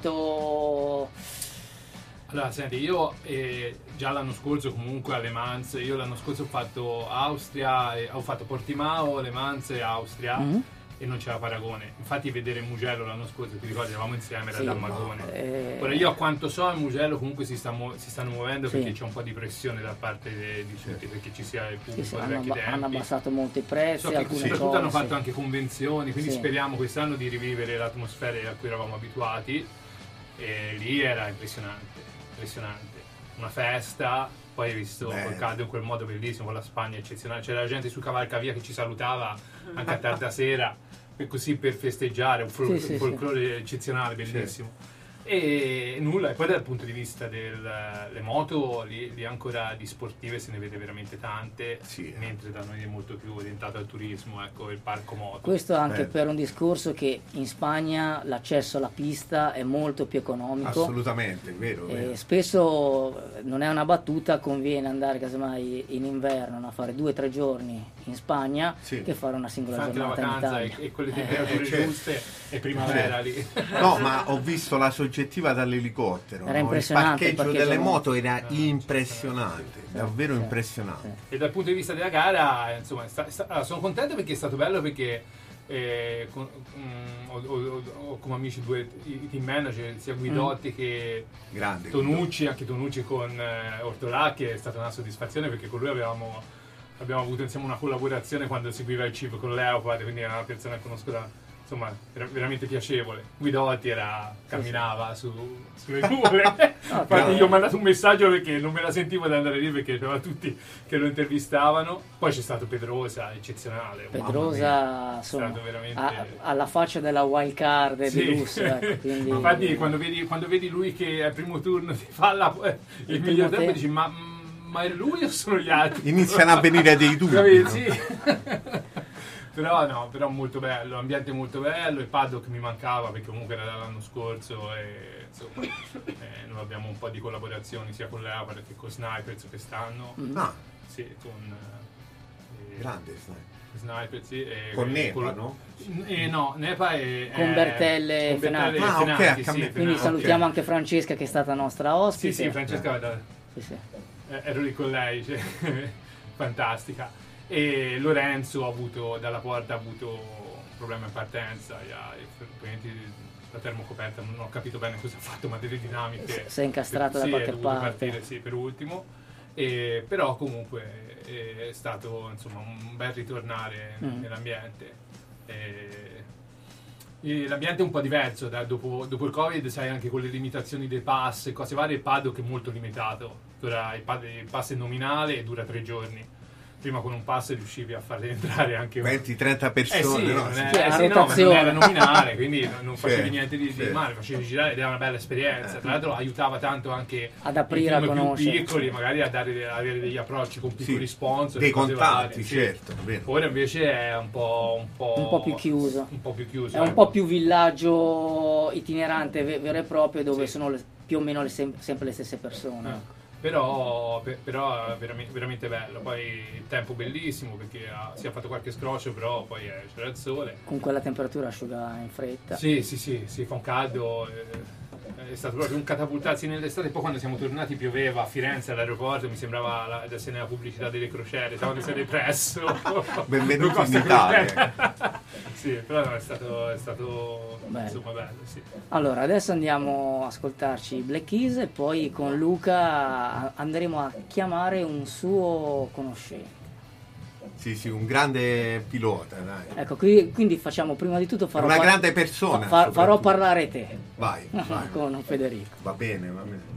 moto. Allora, senti, io già l'anno scorso comunque a Le Mans, io l'anno scorso ho fatto Austria, ho fatto Portimao, Le Mans e Austria e non c'era paragone. Infatti vedere Mugello l'anno scorso, ti ricordi, eravamo insieme, era dal Magone. Ora io a quanto so a Mugello comunque si stanno muovendo perché c'è un po' di pressione da parte di tutti, perché ci sia il pubblico dei vecchi tempi. Hanno abbassato molto i prezzi, soprattutto hanno fatto anche convenzioni, quindi speriamo quest'anno di rivivere l'atmosfera a cui eravamo abituati e lì era impressionante, una festa, poi hai visto col caldo in quel modo bellissimo, con la Spagna eccezionale, c'era la gente su cavalcavia che ci salutava anche a tarda sera per festeggiare, un folklore eccezionale, bellissimo. E nulla, e poi dal punto di vista delle moto lì ancora di sportive se ne vede veramente tante, mentre da noi è molto più orientato al turismo, ecco, il parco moto. Questo anche per un discorso che in Spagna l'accesso alla pista è molto più economico. Assolutamente, vero. Spesso non è una battuta, conviene andare casomai in inverno a fare 2 o 3 giorni in Spagna che fare una singola giornata in Italia. E con le temperature giuste e primavera lì. No, ma ho visto la soggettiva dall'elicottero, era impressionante, il parcheggio delle moto era impressionante, davvero impressionante. E dal punto di vista della gara, insomma, sono contento perché è stato bello, perché ho come amici i team manager, sia Guidotti che grande Tonucci, anche Tonucci con Ortolà, che è stata una soddisfazione perché con lui abbiamo avuto insieme una collaborazione quando seguiva il CIP con Leopard, quindi era una persona che conosco insomma, era veramente piacevole. Guidotti camminava sulle nuvole. Infatti gli ho mandato un messaggio perché non me la sentivo di andare lì, perché c'erano tutti che lo intervistavano. Poi c'è stato Pedrosa, eccezionale. Pedrosa, insomma, veramente alla faccia della wild card di lusso. Ecco, quindi... Infatti quando vedi lui che al primo turno ti fa il miglior tempo, dici ma è lui o sono gli altri? Iniziano a venire dei dubbi. Però molto bello, l'ambiente molto bello, il paddock mi mancava perché comunque era dall'anno scorso e insomma noi abbiamo un po' di collaborazioni sia con Leopard che con Snipers quest'anno. Sì, con grande Snipers, sì. Con Nepa, no? No, Nepa è con Bertelle e Fenati. Quindi salutiamo anche Francesca che è stata nostra ospite. Sì, Francesca ero lì con lei, fantastica. Lorenzo dalla porta ha avuto un problema in partenza, la termocoperta, non ho capito bene cosa ha fatto, ma delle dinamiche. Si è incastrata da qualche parte. Partire, per ultimo. Però comunque è stato insomma un bel ritornare nell'ambiente. L'ambiente è un po' diverso dopo il Covid, sai, anche con le limitazioni dei pass e cose varie. Il paddock è molto limitato. Il pass è nominale e dura 3 giorni. Prima con un pass riuscivi a farle entrare anche 20-30 persone, no, ma non era nominale, quindi non facevi niente di male, facevi girare ed era una bella esperienza. Tra l'altro aiutava tanto anche ad aprire a conoscere, più piccoli, magari avere degli approcci con piccoli sponsor, dei contatti, certo. Ora invece è un po' più chiuso. È un ecco. po' più villaggio itinerante vero e proprio, dove sono più o meno sempre le stesse persone. Però veramente bello. Poi il tempo bellissimo, perché si è fatto qualche scroscio, però poi c'era il sole. Con quella temperatura asciuga in fretta. Sì, fa un caldo. È stato proprio un catapultarsi nell'estate. Poi quando siamo tornati pioveva a Firenze all'aeroporto, mi sembrava di essere nella pubblicità delle crociere, stavo di essere presso. Benvenuti in Italia. Sì, però è stato bello. Insomma bello, sì. Allora, adesso andiamo a ascoltarci Black Keys e poi con Luca andremo a chiamare un suo conoscente. Sì, un grande pilota, dai. Ecco, quindi facciamo prima di tutto una grande persona. Farò parlare te. Vai. Con Federico. Va bene.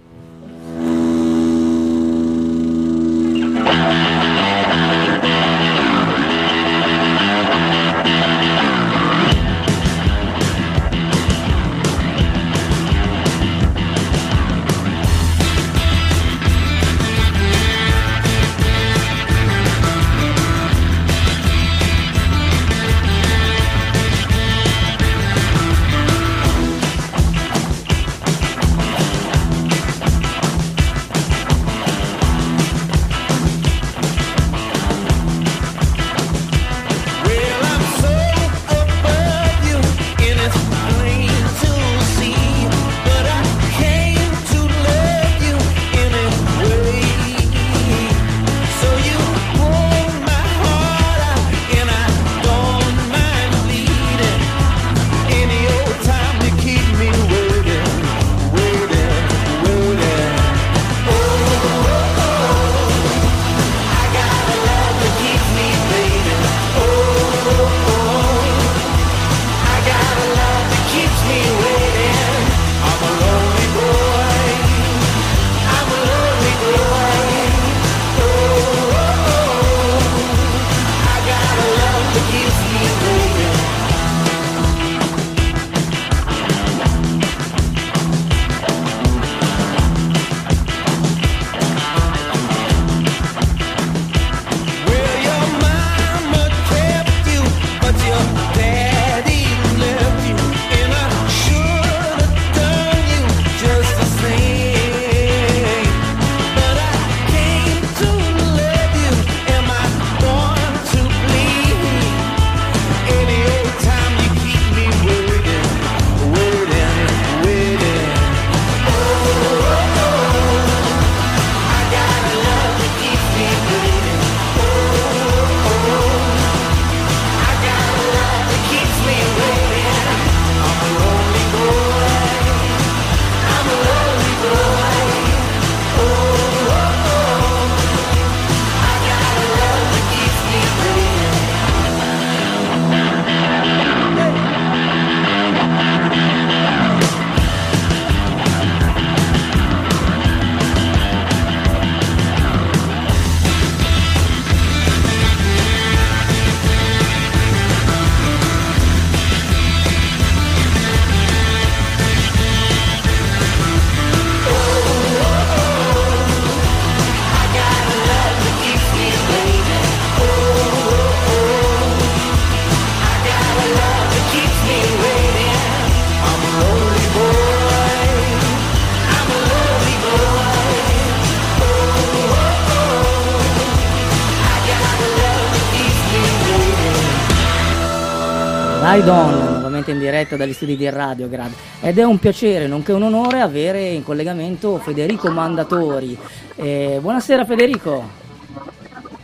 Raidon, nuovamente in diretta dagli studi di Radiograd, ed è un piacere nonché un onore avere in collegamento Federico Mandatori. Buonasera Federico.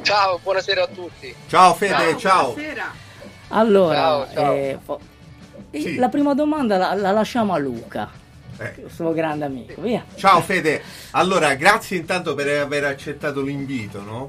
Ciao, buonasera a tutti. Ciao Fede, ciao. Buonasera. Allora, Ciao. Sì. la prima domanda la lasciamo a Luca, il suo grande amico. Via. Ciao Fede, allora grazie intanto per aver accettato l'invito, no?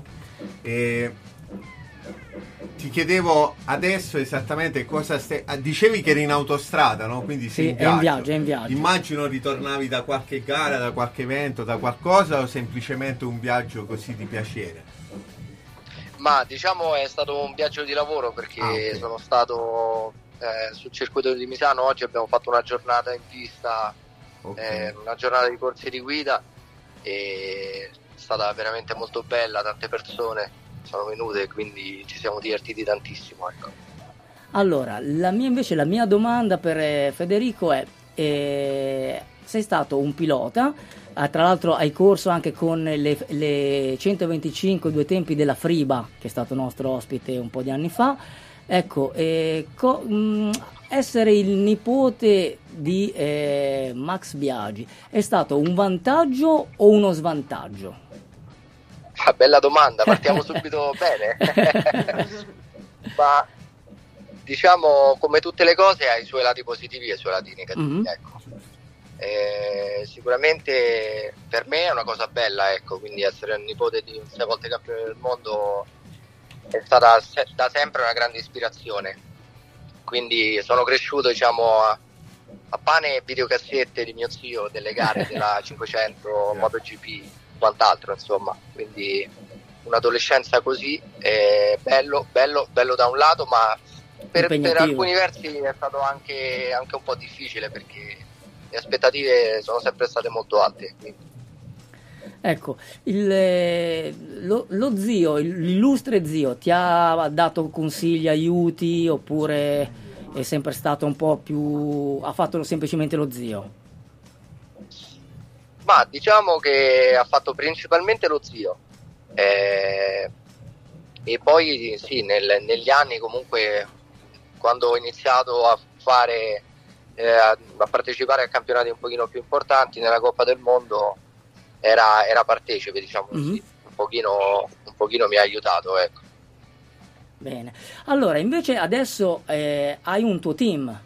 Ti chiedevo adesso esattamente cosa dicevi che eri in autostrada, no? Quindi Sì, sei in viaggio. è in viaggio. Immagino ritornavi da qualche gara, da qualche evento, da qualcosa, o semplicemente un viaggio così di piacere? Ma diciamo è stato un viaggio di lavoro perché ok. sono stato sul circuito di Misano. Oggi abbiamo fatto una giornata in pista, una giornata di corsi di guida, e è stata veramente molto bella, tante persone sono venute, quindi ci siamo divertiti tantissimo, ecco. Allora, la mia domanda per Federico è, sei stato un pilota, tra l'altro hai corso anche con le 125 due tempi della Friba, che è stato nostro ospite un po' di anni fa. Ecco, essere il nipote di Max Biaggi è stato un vantaggio o uno svantaggio? Bella domanda, partiamo subito bene. Ma diciamo, come tutte le cose, ha i suoi lati positivi e i suoi lati negativi, ecco. Sicuramente per me è una cosa bella, ecco, quindi essere il nipote di un 6 volte campione del mondo è stata da sempre una grande ispirazione. Quindi sono cresciuto, diciamo, a pane e videocassette di mio zio, delle gare della 500 MotoGP, quant'altro, insomma. Quindi un'adolescenza così, bello da un lato, ma per alcuni versi è stato anche un po' difficile, perché le aspettative sono sempre state molto alte, quindi. Ecco, lo zio, l'illustre zio, ti ha dato consigli, aiuti, oppure è sempre stato un po' più, ha fatto semplicemente lo zio? Ma diciamo che ha fatto principalmente lo zio, e poi sì, negli anni comunque, quando ho iniziato a fare a partecipare a campionati un pochino più importanti, nella Coppa del Mondo era partecipe, diciamo così. Un pochino mi ha aiutato, ecco. Bene, allora invece adesso hai un tuo team.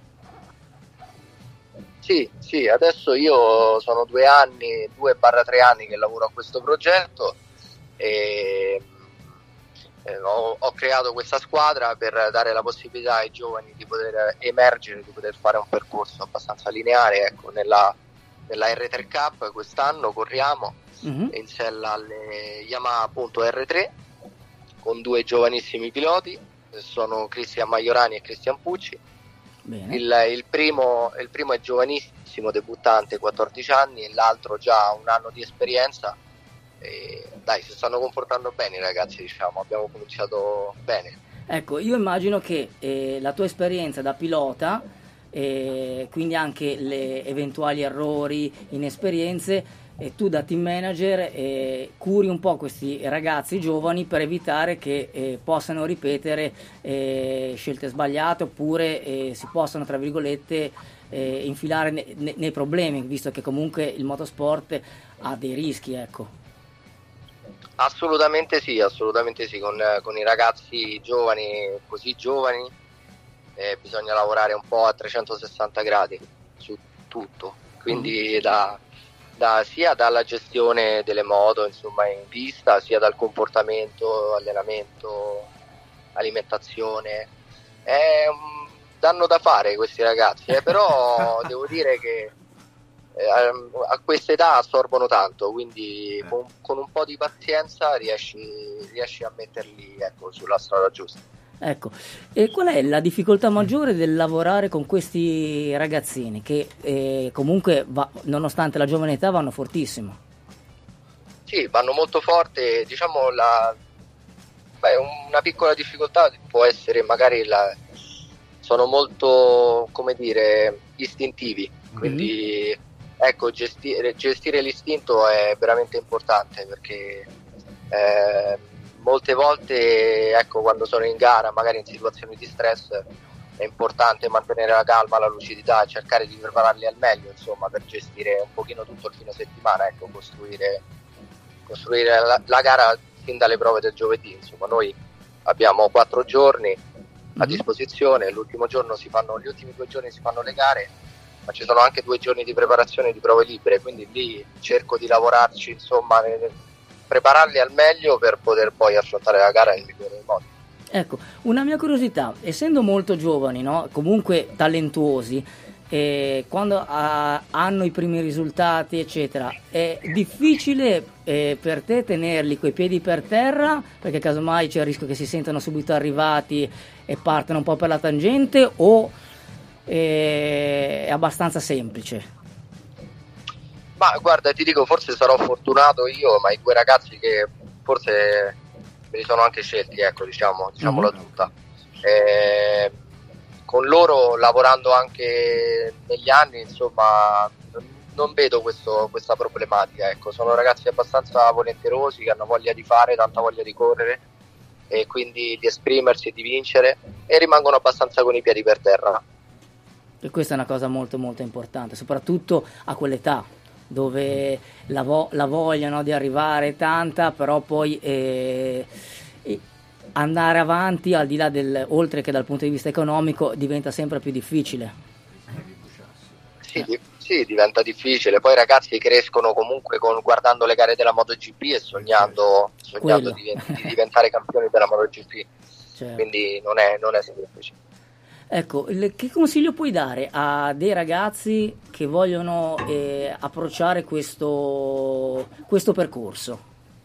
Sì, adesso io sono 2-3 anni che lavoro a questo progetto, e ho creato questa squadra per dare la possibilità ai giovani di poter emergere, di poter fare un percorso abbastanza lineare, ecco. Nella R3 Cup quest'anno corriamo in sella alle Yamaha appunto R3 con 2 giovanissimi piloti, sono Cristian Maiorani e Cristian Pucci. Bene. Il primo è giovanissimo, debuttante, 14 anni, e l'altro già un anno di esperienza. Dai, si stanno comportando bene i ragazzi, diciamo, abbiamo cominciato bene. Ecco, io immagino che la tua esperienza da pilota, quindi anche le eventuali errori, inesperienze, e tu da team manager curi un po' questi ragazzi giovani per evitare che possano ripetere scelte sbagliate, oppure si possano, tra virgolette, infilare nei problemi, visto che comunque il motorsport ha dei rischi, ecco. Assolutamente sì, con i ragazzi giovani, così giovani, bisogna lavorare un po' a 360 gradi su tutto, quindi sia dalla gestione delle moto, insomma, in pista, sia dal comportamento, allenamento, alimentazione. Danno da fare questi ragazzi, però devo dire che a questa età assorbono tanto, quindi con un po' di pazienza riesci a metterli, ecco, sulla strada giusta. Ecco, e qual è la difficoltà maggiore del lavorare con questi ragazzini che comunque nonostante la giovane età vanno fortissimo? Sì, vanno molto forte, diciamo. Una piccola difficoltà può essere magari sono molto, come dire, istintivi, quindi ecco, gestire l'istinto è veramente importante, perché molte volte, ecco, quando sono in gara, magari in situazioni di stress, è importante mantenere la calma, la lucidità, cercare di prepararli al meglio, insomma, per gestire un pochino tutto il fine settimana, ecco, costruire la gara fin dalle prove del giovedì. Insomma, noi abbiamo 4 giorni a disposizione, gli ultimi 2 giorni si fanno le gare, ma ci sono anche 2 giorni di preparazione di prove libere, quindi lì cerco di lavorarci, insomma, prepararli al meglio per poter poi affrontare la gara nel migliore dei modi. Ecco, una mia curiosità, essendo molto giovani, no? Comunque talentuosi, quando hanno i primi risultati eccetera, è difficile per te tenerli coi piedi per terra, perché casomai c'è il rischio che si sentano subito arrivati e partano un po' per la tangente, o è abbastanza semplice? Ma guarda, ti dico, forse sarò fortunato io, ma i 2 ragazzi che forse me li sono anche scelti, ecco, diciamola tutta. Con loro, lavorando anche negli anni, insomma, non vedo questa problematica, ecco. Sono ragazzi abbastanza volenterosi, che hanno voglia di fare, tanta voglia di correre, e quindi di esprimersi e di vincere, e rimangono abbastanza con i piedi per terra. E questa è una cosa molto molto importante, soprattutto a quell'età, dove la voglia, no, di arrivare è tanta, però poi andare avanti, al di là oltre che dal punto di vista economico, diventa sempre più difficile. Sì, diventa difficile. Poi i ragazzi crescono comunque guardando le gare della MotoGP e sognando di diventare campioni della MotoGP. Certo. Quindi non è semplice. Ecco, che consiglio puoi dare a dei ragazzi che vogliono approcciare questo percorso?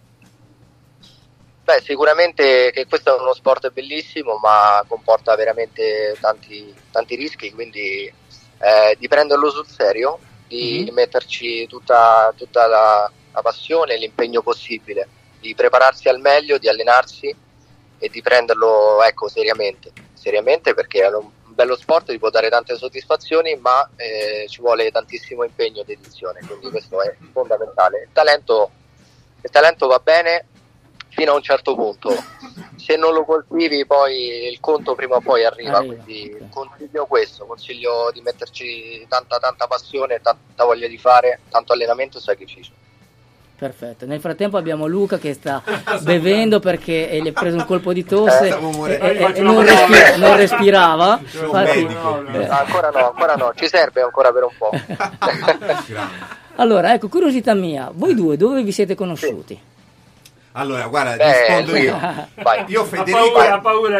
Beh, sicuramente che questo è uno sport bellissimo, ma comporta veramente tanti rischi, quindi di prenderlo sul serio, di metterci tutta la passione e l'impegno possibile, di prepararsi al meglio, di allenarsi e di prenderlo, ecco, seriamente, perché è un bello sport, ti può dare tante soddisfazioni, ma ci vuole tantissimo impegno e dedizione, quindi questo è fondamentale. Il talento va bene fino a un certo punto, se non lo coltivi poi il conto prima o poi arriva. Quindi consiglio di metterci tanta passione, tanta voglia di fare, tanto allenamento e sacrificio. Perfetto, nel frattempo abbiamo Luca che sta bevendo perché gli è preso un colpo di tosse e non respirava. Infatti, ancora no, ci serve ancora per un po'. Allora, ecco, curiosità mia, voi due dove vi siete conosciuti? Sì. Allora, guarda, rispondo io. Vai. Io Federico... Ha paura.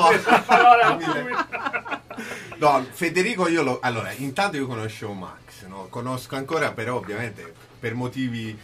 No, Federico allora, intanto io conoscevo Max, no? Conosco ancora, però ovviamente per motivi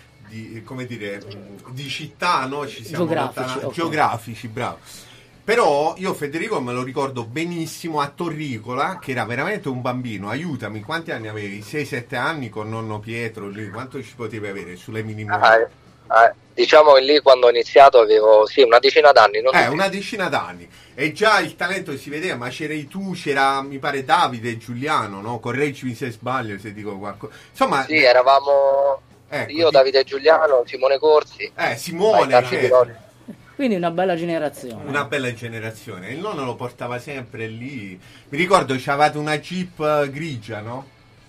di città, no? Ci siamo geografici, bravo. Però io Federico me lo ricordo benissimo a Torricola, che era veramente un bambino. Aiutami, quanti anni avevi? 6-7 anni con nonno Pietro lì, quanto ci potevi avere sulle minime? Diciamo che lì quando ho iniziato avevo una decina d'anni. Una decina d'anni. E già il talento si vedeva, ma c'eri tu, c'era mi pare Davide e Giuliano, no? Correggimi se sbaglio, se dico qualcosa. Insomma, sì, eravamo io, Davide e Giuliano, Simone Corsi. Simone, certo. Quindi una bella generazione. Una bella generazione. Il nonno lo portava sempre lì. Mi ricordo c'avevate una Jeep grigia, no?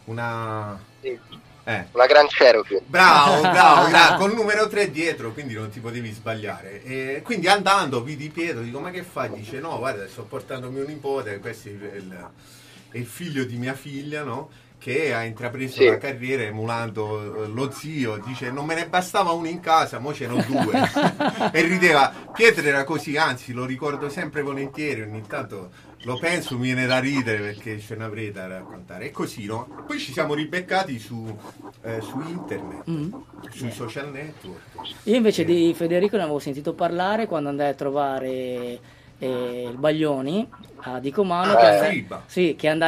Sì. Una Gran Cherokee. Bravo, con il numero 3 dietro, quindi non ti potevi sbagliare. E quindi andando vidi Pietro, dico ma che fai? Dice no, guarda, sto portando mio nipote, questo è il figlio di mia figlia, no? Che ha intrapreso la carriera emulando lo zio. Dice non me ne bastava uno in casa, mo ce n'ho 2. E rideva. Pietro era così, anzi lo ricordo sempre volentieri, ogni tanto lo penso, mi viene da ridere perché ce ne avrei da raccontare. E così, no? Poi ci siamo ribeccati su internet, sui social network. Io invece di Federico ne avevo sentito parlare quando andai a trovare il Baglioni a Dicomano, che andai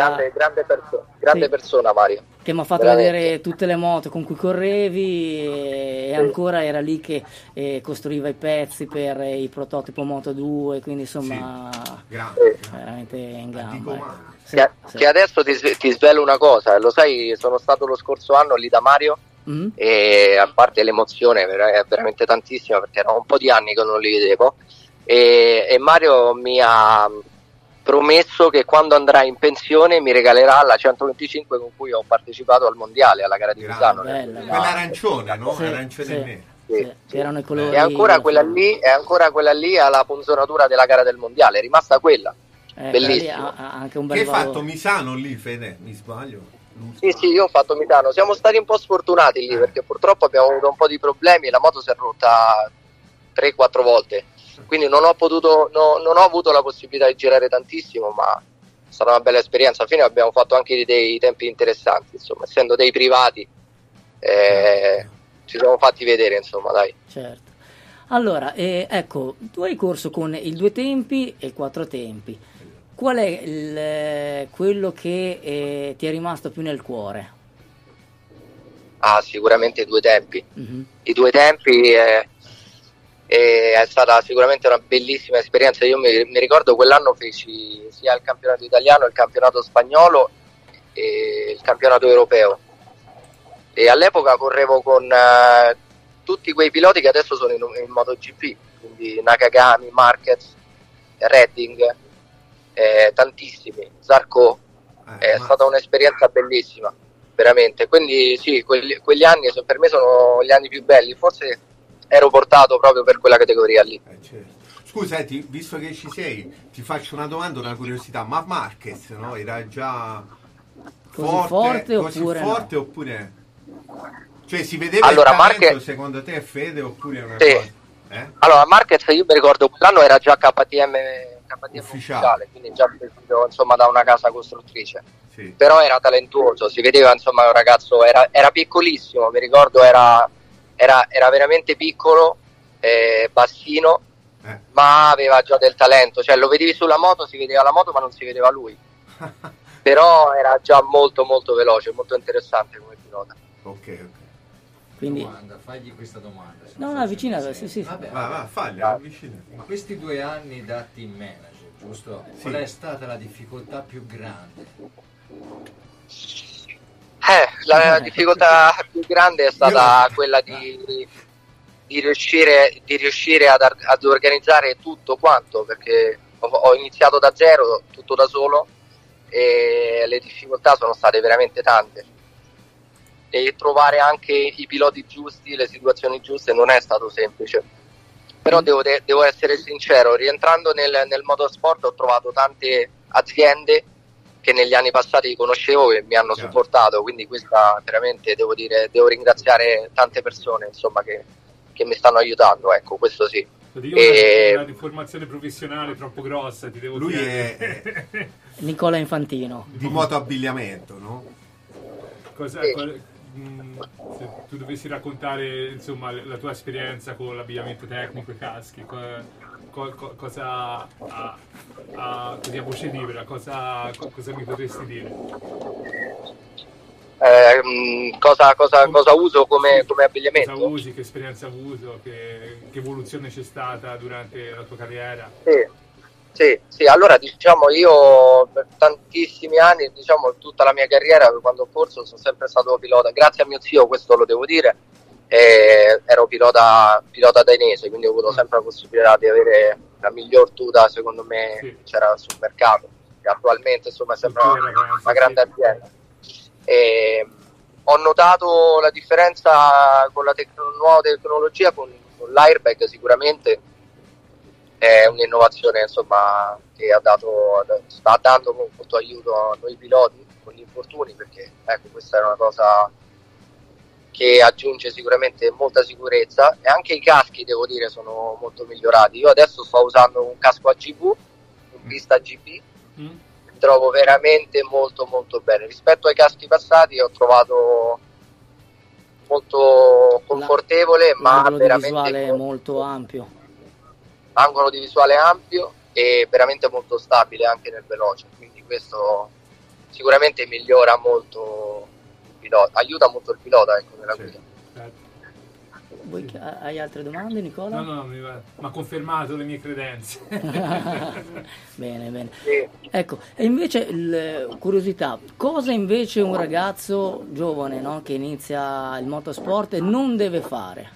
grande persona Mario, che mi ha fatto vedere tutte le moto con cui correvi e ancora era lì che costruiva i pezzi per il prototipo Moto 2, quindi insomma veramente in gamba. Che adesso ti svelo una cosa, lo sai, sono stato lo scorso anno lì da Mario e a parte l'emozione è veramente tantissima perché erano un po' di anni che non li vedevo e Mario mi ha promesso che quando andrà in pensione mi regalerà la 125 con cui ho partecipato al mondiale, alla gara di Misano. Quella arancione, no? Arancione e nera. Sì. Erano i colori. È ancora quella lì alla punzonatura della gara del mondiale, è rimasta quella. Bellissima. Anche un bel che hai fatto Misano lì, Fede? Mi sbaglio? Sì, io ho fatto Misano. Siamo stati un po' sfortunati lì perché purtroppo abbiamo avuto un po' di problemi e la moto si è rotta 3-4 volte. Quindi non ho avuto la possibilità di girare tantissimo, ma è stata una bella esperienza. Alla fine abbiamo fatto anche dei tempi interessanti, insomma, essendo dei privati ci siamo fatti vedere, insomma, dai. Certo. Allora, ecco, tu hai corso con il 2 tempi e il 4 tempi. Qual è quello che ti è rimasto più nel cuore? Sicuramente i 2 tempi. Mm-hmm. I 2 tempi è stata sicuramente una bellissima esperienza. Io mi ricordo quell'anno feci sia il campionato italiano, il campionato spagnolo e il campionato europeo. E all'epoca correvo con tutti quei piloti che adesso sono in MotoGP, quindi Nakagami, Marquez, Redding, tantissimi, Zarco. È stata un'esperienza bellissima, veramente. Quindi sì, quegli anni per me sono gli anni più belli, forse ero portato proprio per quella categoria lì. Certo. Scusa, visto che ci sei, ti faccio una domanda, una curiosità, ma Marquez, no? Era già forte oppure... Cioè si vedeva allora, il talento, Marquez, secondo te, Fede, oppure è una sì. cosa? Allora Marquez, io mi ricordo quell'anno era già KTM ufficiale, quindi già vestito, insomma, da una casa costruttrice. Sì. Però era talentuoso, si vedeva, insomma, un ragazzo, era piccolissimo, mi ricordo era veramente piccolo, bassino, ma aveva già del talento, cioè lo vedevi sulla moto, si vedeva la moto ma non si vedeva lui. Però era già molto molto veloce, molto interessante come pilota. Ok. Quindi fagli questa domanda. No, avvicinata, sì. Vabbè. Va, fagli, avvicina. In questi 2 anni da team manager, giusto? Sì. Qual è stata la difficoltà più grande? La difficoltà più grande è stata quella di riuscire ad organizzare tutto quanto, perché ho iniziato da zero, tutto da solo, e le difficoltà sono state veramente tante. E trovare anche i piloti giusti, le situazioni giuste non è stato semplice. Però devo essere sincero, rientrando nel motorsport ho trovato tante aziende che negli anni passati conoscevo e mi hanno supportato, quindi questa veramente devo ringraziare tante persone, insomma, che mi stanno aiutando, ecco, questo sì. Una riformazione professionale troppo grossa, ti devo lui dire. È Nicola Infantino di motoabbigliamento, no? Se tu dovessi raccontare, insomma, la tua esperienza con l'abbigliamento tecnico e caschi, cosa così a voce libera, cosa mi potresti dire? Cosa uso come abbigliamento? Cosa usi, che esperienza hai avuto, che evoluzione c'è stata durante la tua carriera? Sì, allora diciamo io per tantissimi anni, diciamo tutta la mia carriera, quando ho corso sono sempre stato pilota, grazie a mio zio, questo lo devo dire, ero pilota danese, quindi ho avuto sempre la possibilità di avere la miglior tuta, secondo me, c'era sul mercato, che attualmente insomma sembra una grande azienda. E ho notato la differenza con la nuova tecnologia, con l'airbag sicuramente. È un'innovazione, insomma, che sta dando molto aiuto a noi piloti con gli infortuni, perché ecco, questa è una cosa che aggiunge sicuramente molta sicurezza, e anche i caschi, devo dire, sono molto migliorati. Io adesso sto usando un casco AGV, un pista GP, mi trovo veramente molto molto bene rispetto ai caschi passati. Ho trovato molto confortevole, ma veramente molto ampio. Angolo di visuale ampio e veramente molto stabile anche nel veloce, quindi questo sicuramente migliora molto il pilota, aiuta molto il pilota, ecco, nella guida. Voi hai altre domande, Nicola? No, mi ha confermato le mie credenze. Bene. Sì. Ecco, e invece curiosità, cosa invece un ragazzo giovane, no, che inizia il motorsport non deve fare?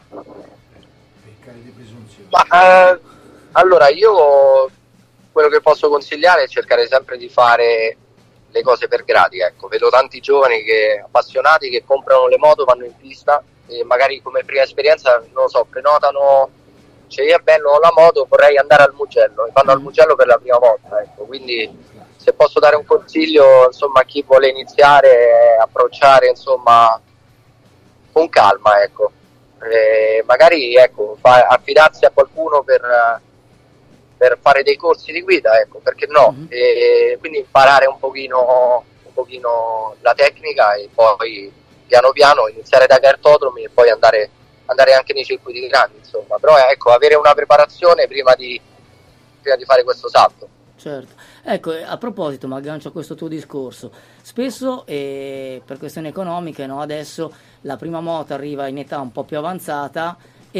Allora io quello che posso consigliare è cercare sempre di fare le cose per gradi, ecco. Vedo tanti giovani appassionati che comprano le moto, vanno in pista magari come prima esperienza, non lo so, prenotano, cioè io è bello, ho la moto, vorrei andare al Mugello, e vanno al Mugello per la prima volta, ecco. Quindi se posso dare un consiglio, insomma, a chi vuole iniziare, approcciare, insomma, con calma, ecco. Magari, ecco, affidarsi a qualcuno per fare dei corsi di guida, ecco, perché no? Quindi imparare un pochino la tecnica e poi piano piano iniziare da cartodromi e poi andare anche nei circuiti grandi, insomma. Però ecco, avere una preparazione prima di fare questo salto. Certo. Ecco, a proposito, ma aggancio a questo tuo discorso, spesso per questioni economiche, no, adesso la prima moto arriva in età un po' più avanzata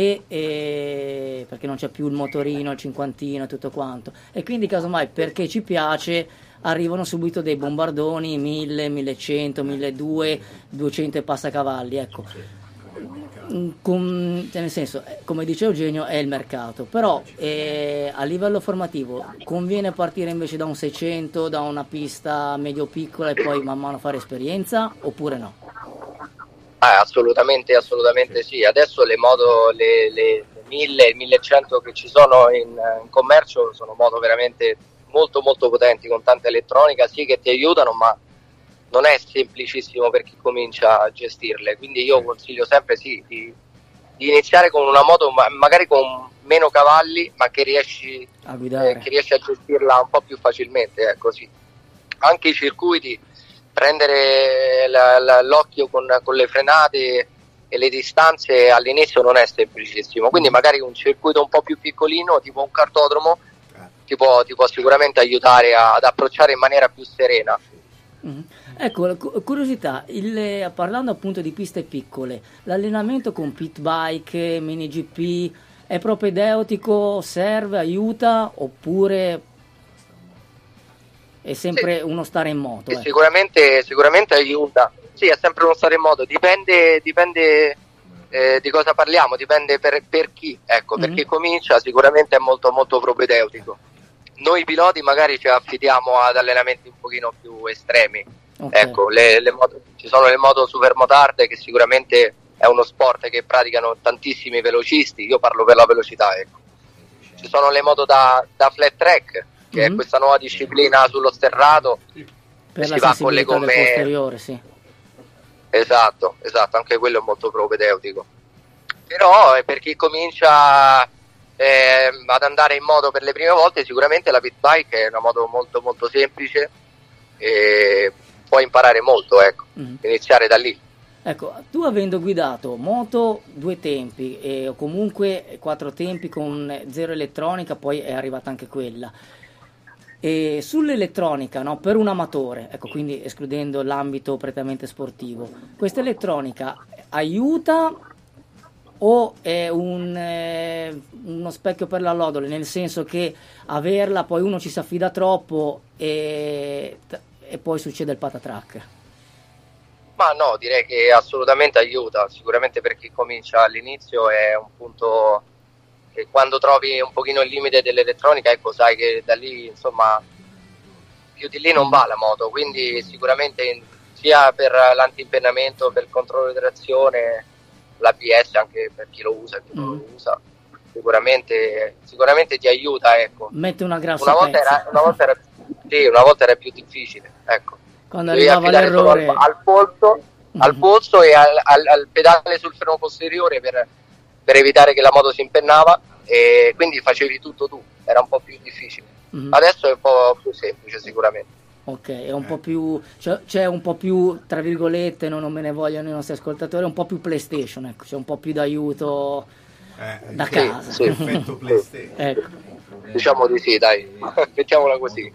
e perché non c'è più il motorino, il cinquantino e tutto quanto, e quindi casomai perché ci piace arrivano subito dei bombardoni 1000, 1100, 1200, 200 e passacavalli, ecco. Nel senso, come dice Eugenio, è il mercato, però a livello formativo conviene partire invece da un 600, da una pista medio piccola e poi man mano fare esperienza, oppure no? Assolutamente sì. Adesso le moto, le 1000 e 1100 che ci sono in commercio sono moto veramente molto molto potenti, con tanta elettronica, sì, che ti aiutano, ma non è semplicissimo per chi comincia a gestirle. Quindi io consiglio sempre di iniziare con una moto magari con meno cavalli, ma che riesci a guidare, che riesci a gestirla un po' più facilmente, così. Anche i circuiti, prendere l'occhio con le frenate e le distanze all'inizio non è semplicissimo, quindi magari un circuito un po' più piccolino, tipo un cartodromo, ti può sicuramente aiutare ad approcciare in maniera più serena. Ecco, curiosità, parlando appunto di piste piccole, l'allenamento con pit bike, mini GP è propedeutico, serve, aiuta, oppure è sempre uno stare in moto? Sì, sicuramente aiuta. Sì, è sempre uno stare in moto, dipende di cosa parliamo, dipende per chi, ecco, per chi comincia sicuramente è molto molto propedeutico. Noi piloti magari ci affidiamo ad allenamenti un pochino più estremi, ecco, ci sono le moto super motarde, che sicuramente è uno sport che praticano tantissimi velocisti, io parlo per la velocità, ecco. Ci sono le moto da flat track, che è questa nuova disciplina sullo sterrato, per si va con le gomme posteriore, sì. Esatto, anche quello è molto propedeutico. Però per chi comincia ad andare in moto per le prime volte, sicuramente la pit bike è una moto molto molto semplice e puoi imparare molto, ecco, iniziare da lì. Ecco, tu avendo guidato moto 2 tempi o comunque 4 tempi con 0 elettronica, poi è arrivata anche quella. E sull'elettronica, no, per un amatore, ecco, quindi escludendo l'ambito prettamente sportivo, questa elettronica aiuta o è uno specchio per la lodole, nel senso che averla poi uno ci si affida troppo e poi succede il patatrack? Ma no, direi che assolutamente aiuta, sicuramente per chi comincia all'inizio è un punto che quando trovi un pochino il limite dell'elettronica, ecco, sai che da lì, insomma, più di lì non va la moto, quindi sicuramente sia per l'antimpennamento, per il controllo di trazione, l'ABS anche per chi lo usa e chi non lo usa, sicuramente ti aiuta, ecco. Mette una grassa pezza. Una volta era più difficile, ecco. Quando arrivava l'errore al polso e al pedale sul freno posteriore per evitare che la moto si impennava, e quindi facevi tutto tu, era un po' più difficile. Adesso è un po' più semplice sicuramente. Ok, è un po' più, c'è un po' più, tra virgolette, non me ne vogliono i nostri ascoltatori, un po' più PlayStation, ecco, c'è un po' più d'aiuto da casa. Sì. Effetto PlayStation. Ecco. Diciamo di sì, dai, mettiamola così.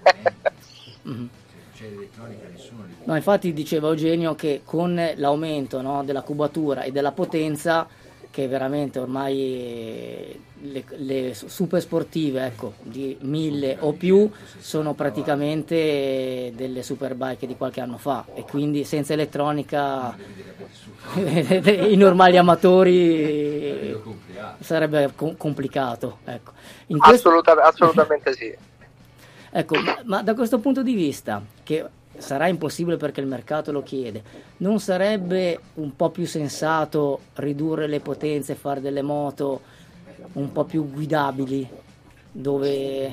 No, infatti diceva Eugenio che con l'aumento, no, della cubatura e della potenza, che veramente ormai le super sportive, ecco, di 1000 o più sono praticamente delle superbike di qualche anno fa, e quindi senza elettronica i normali amatori sarebbe complicato, ecco. Assolutamente sì. Ecco, ma da questo punto di vista, che sarà impossibile perché il mercato lo chiede, non sarebbe un po' più sensato ridurre le potenze, fare delle moto un po' più guidabili, dove...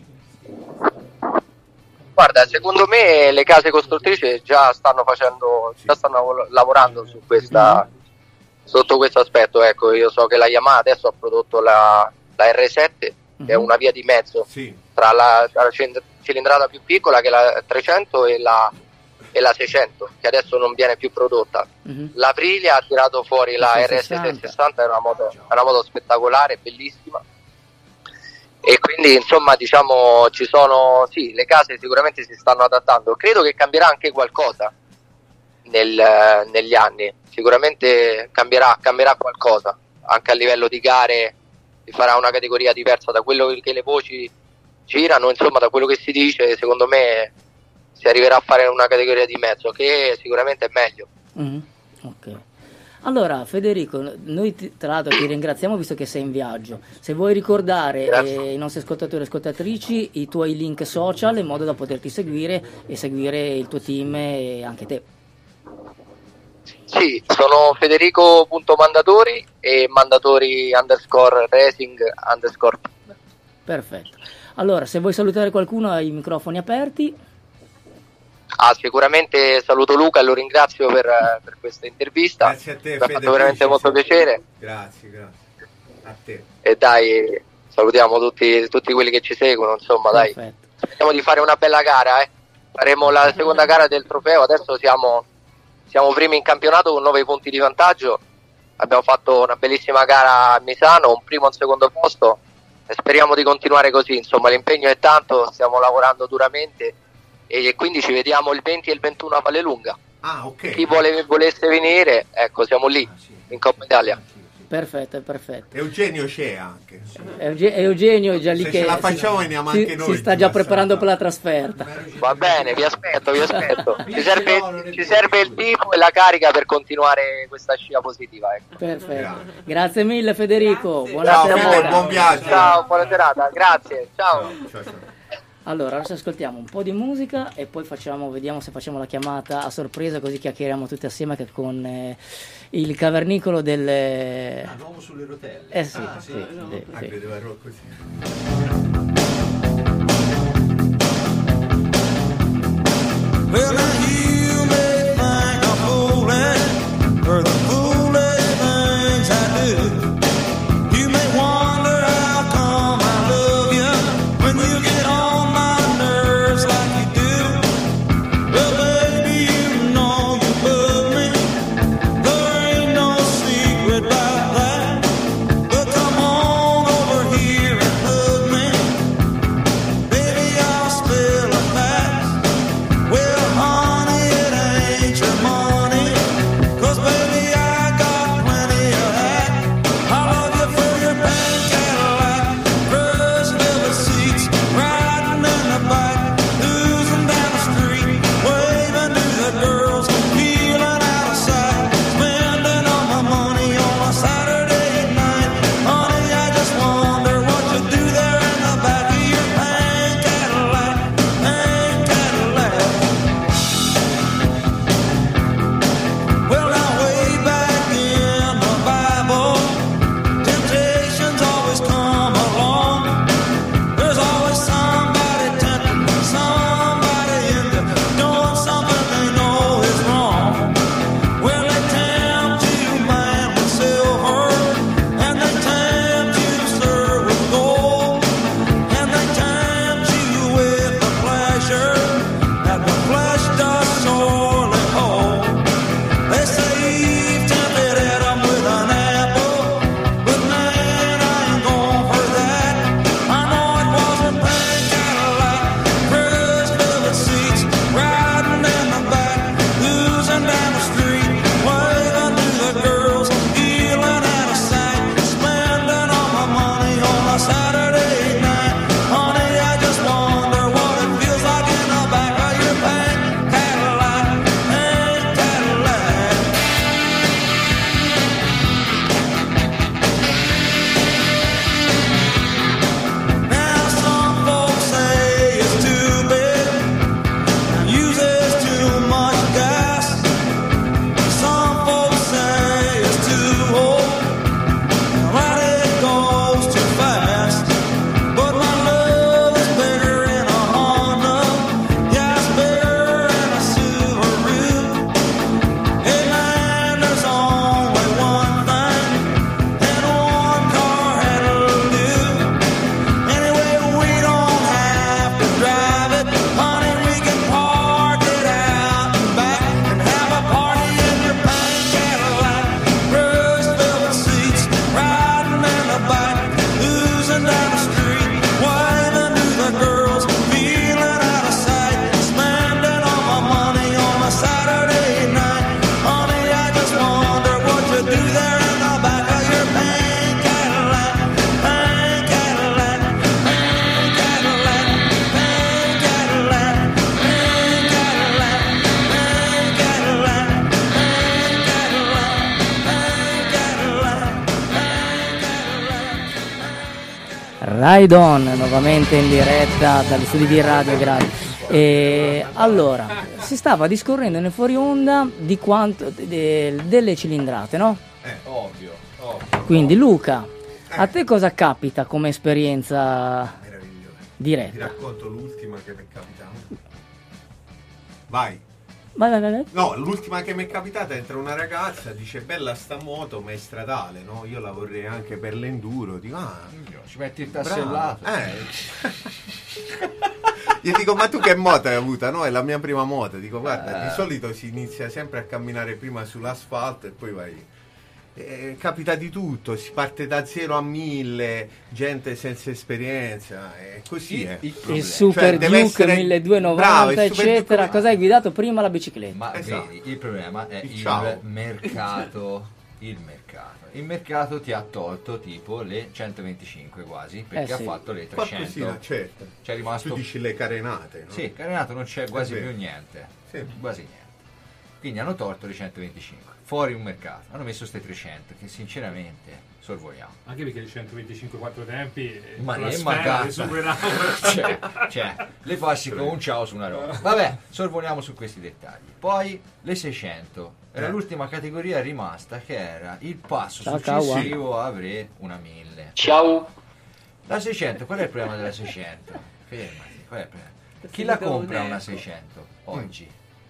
Guarda, secondo me le case costruttrici già stanno lavorando su sotto questo aspetto. Ecco, io so che la Yamaha adesso ha prodotto la R7, che è una via di mezzo tra la cilindrata più piccola, che è la 300, e la 600, che adesso non viene più prodotta. La Aprilia ha tirato fuori la RS660, è una moto spettacolare, bellissima. E quindi insomma, diciamo, ci sono, sì, le case sicuramente si stanno adattando. Credo che cambierà anche qualcosa negli anni, sicuramente cambierà qualcosa anche a livello di gare. Si farà una categoria diversa da quello che le voci girano, insomma, da quello che si dice. Secondo me si arriverà a fare una categoria di mezzo, che sicuramente è meglio. Ok. Allora Federico, noi tra l'altro ti ringraziamo visto che sei in viaggio. Se vuoi ricordare ai nostri ascoltatori e ascoltatrici i tuoi link social in modo da poterti seguire e seguire il tuo team e anche te. Sì, sono Federico.Mandatori e Mandatori_Racing_. Perfetto. Allora, se vuoi salutare qualcuno, hai i microfoni aperti. Sicuramente saluto Luca e lo ringrazio per questa intervista. Grazie a te, mi ha fatto veramente molto piacere. Grazie a te. E dai, salutiamo tutti quelli che ci seguono, insomma. Perfetto. Dai, speriamo di fare una bella gara, faremo la seconda gara del trofeo. Adesso siamo primi in campionato con 9 punti di vantaggio. Abbiamo fatto una bellissima gara a Misano, un primo e un secondo posto, e speriamo di continuare così. Insomma, l'impegno è tanto, stiamo lavorando duramente, e quindi ci vediamo il 20 e il 21 a Vallelunga. Ok. Chi volesse venire, ecco, siamo lì in Coppa Italia. Perfetto. Eugenio c'è anche. Eugenio è già lì, se che ce la facciamo veniamo anche noi. Si sta già preparando per la trasferta. Va bene, vi aspetto. Ci serve il tifo e la carica per continuare questa scia positiva, ecco. Perfetto. Grazie mille Federico. Buona serata. Buon viaggio. Ciao, buona serata. Grazie. Ciao. Allora, adesso ascoltiamo un po' di musica e poi vediamo se facciamo la chiamata a sorpresa, così chiacchieriamo tutti assieme che con il cavernicolo del... l'uomo sulle rotelle. Sì. Credevo ero così. Well, now you may think I'm fooling for the foolish things I do. You may wonder how come I love you when you get on my nerves like you do. Well, baby, you know you love me. There ain't no secret about that. But come on over here and hug me. Ride On, nuovamente in diretta dagli studi di Radio Gradi. E allora, si stava discorrendo nel fuori onda di quanto delle cilindrate, no? Ovvio. Quindi Luca, a te cosa capita come esperienza diretta? Ti racconto l'ultima che mi è capitata. Vai. Vai. No, l'ultima che mi è capitata, entra una ragazza, dice bella sta moto, ma è stradale, no? Io la vorrei anche per l'enduro, dico ci metti il tassellato. Io dico ma tu che moto hai avuta? No, è la mia prima moto. Dico guarda, di solito si inizia sempre a camminare prima sull'asfalto e poi vai. Capita di tutto, si parte da 0 a 1000, gente senza esperienza, è così. Il Super Duke 1290, bravo, eccetera. Cosa hai guidato prima? La bicicletta. Ma vedi, il problema è il mercato. Il mercato ti ha tolto tipo le 125 quasi, perché ha fatto le 300. Qualcosina, certo. C'è rimasto... Tu dici le carenate, no? Sì, carenato non c'è quasi più niente. Sì. Quasi niente. Quindi hanno tolto le 125. Fuori un mercato. Hanno messo queste 300 che sinceramente sorvoliamo. Anche perché le 125 4 tempi ma le le passi con un ciao su una roba. Vabbè, sorvoliamo su questi dettagli. Poi le 600 era l'ultima categoria rimasta, che era il passo successivo a avere una 1000. Ciao. La 600, qual è il problema della 600? Fermati, qual è il problema? Chi la compra una 600 oggi?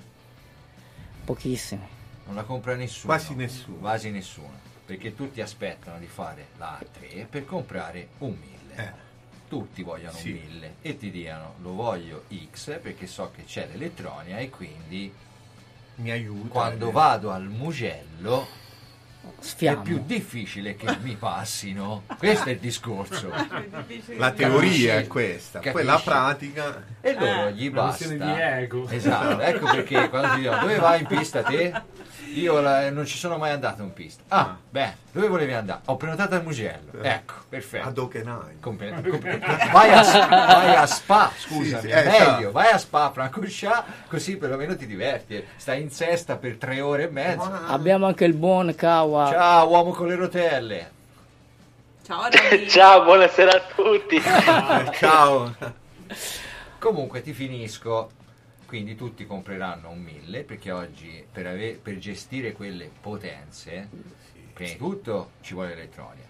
Pochissimi. Non la compra nessuno. Quasi nessuno. Perché tutti aspettano di fare la A3 per comprare un 1000. Tutti vogliono un 1000 e ti dicono lo voglio X perché so che c'è l'elettronica e quindi mi aiuta. Quando vado al Mugello Sfiammo. È più difficile che mi passino. Questo è il discorso. La teoria è questa, poi la pratica. E loro gli basta. Di ego. Esatto, ecco perché quando ti dico dove vai in pista te? Io non ci sono mai andato in pista. Dove volevi andare? Ho prenotato al Mugello. Ecco, perfetto. Ad Hockenheim. Vai a Spa, scusami, sì, è meglio. Vai a Spa, Francorchamps, così perlomeno ti diverti. Stai in sesta per 3 ore e mezza. Abbiamo anche il buon Kawa. Ciao, uomo con le rotelle. Ciao, ciao, buonasera a tutti. Ciao. Comunque ti finisco. Quindi tutti compreranno un 1000 perché oggi per gestire quelle potenze, prima di tutto ci vuole l'elettronica,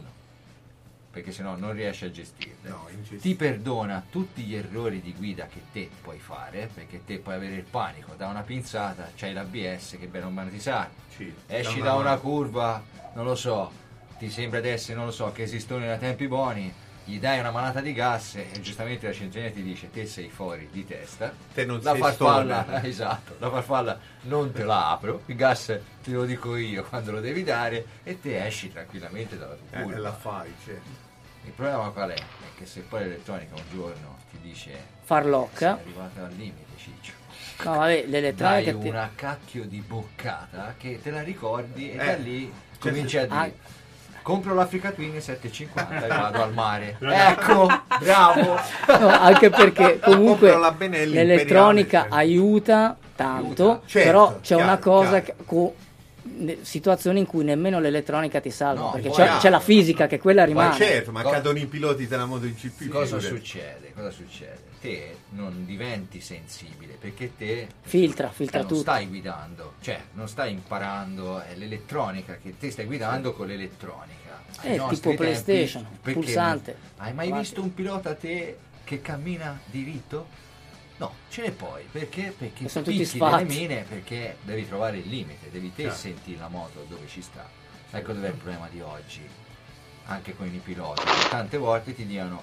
perché sennò non riesci a gestirle. Ti perdona tutti gli errori di guida che te puoi fare, perché te puoi avere il panico, da una pinzata c'hai l'ABS che bene o male ti sa, esci da una curva, non lo so, ti sembra di essere, non lo so, che esistono da tempi buoni, gli dai una manata di gas e giustamente la centinaia ti dice te sei fuori di testa, te non la sei farfalla, esatto, la farfalla non te la apro, il gas te lo dico io quando lo devi dare e te esci tranquillamente dalla tua curva. La fai, certo. Il problema qual è? È che se poi l'elettronica un giorno ti dice farlocca, sei arrivato al limite, ciccio. No, vabbè, l'elettronica dai una cacchio di boccata che te la ricordi e da lì cominci a dire compro l'Africa Twin 750 e vado al mare. Ecco, bravo. No, anche perché comunque la Benelli l'elettronica imperiale, aiuta tanto, certo, però c'è chiaro, una cosa chiaro. Situazioni in cui nemmeno l'elettronica ti salva, No, perché poi c'è la fisica che quella rimane. Ma certo, ma cadono i piloti della MotoGP. Cosa succede? Te non diventi sensibile perché te filtra non tutto. Stai guidando, cioè non stai imparando, è l'elettronica che te stai guidando con l'elettronica. Tipo PlayStation, pulsante. Hai mai visto un pilota te che cammina diritto? No, ce ne puoi, perché sono tutti picchi delle mine, perché devi trovare il limite, devi te sentire la moto dove ci sta. Ecco dov'è il problema di oggi, anche con i piloti, tante volte ti dicono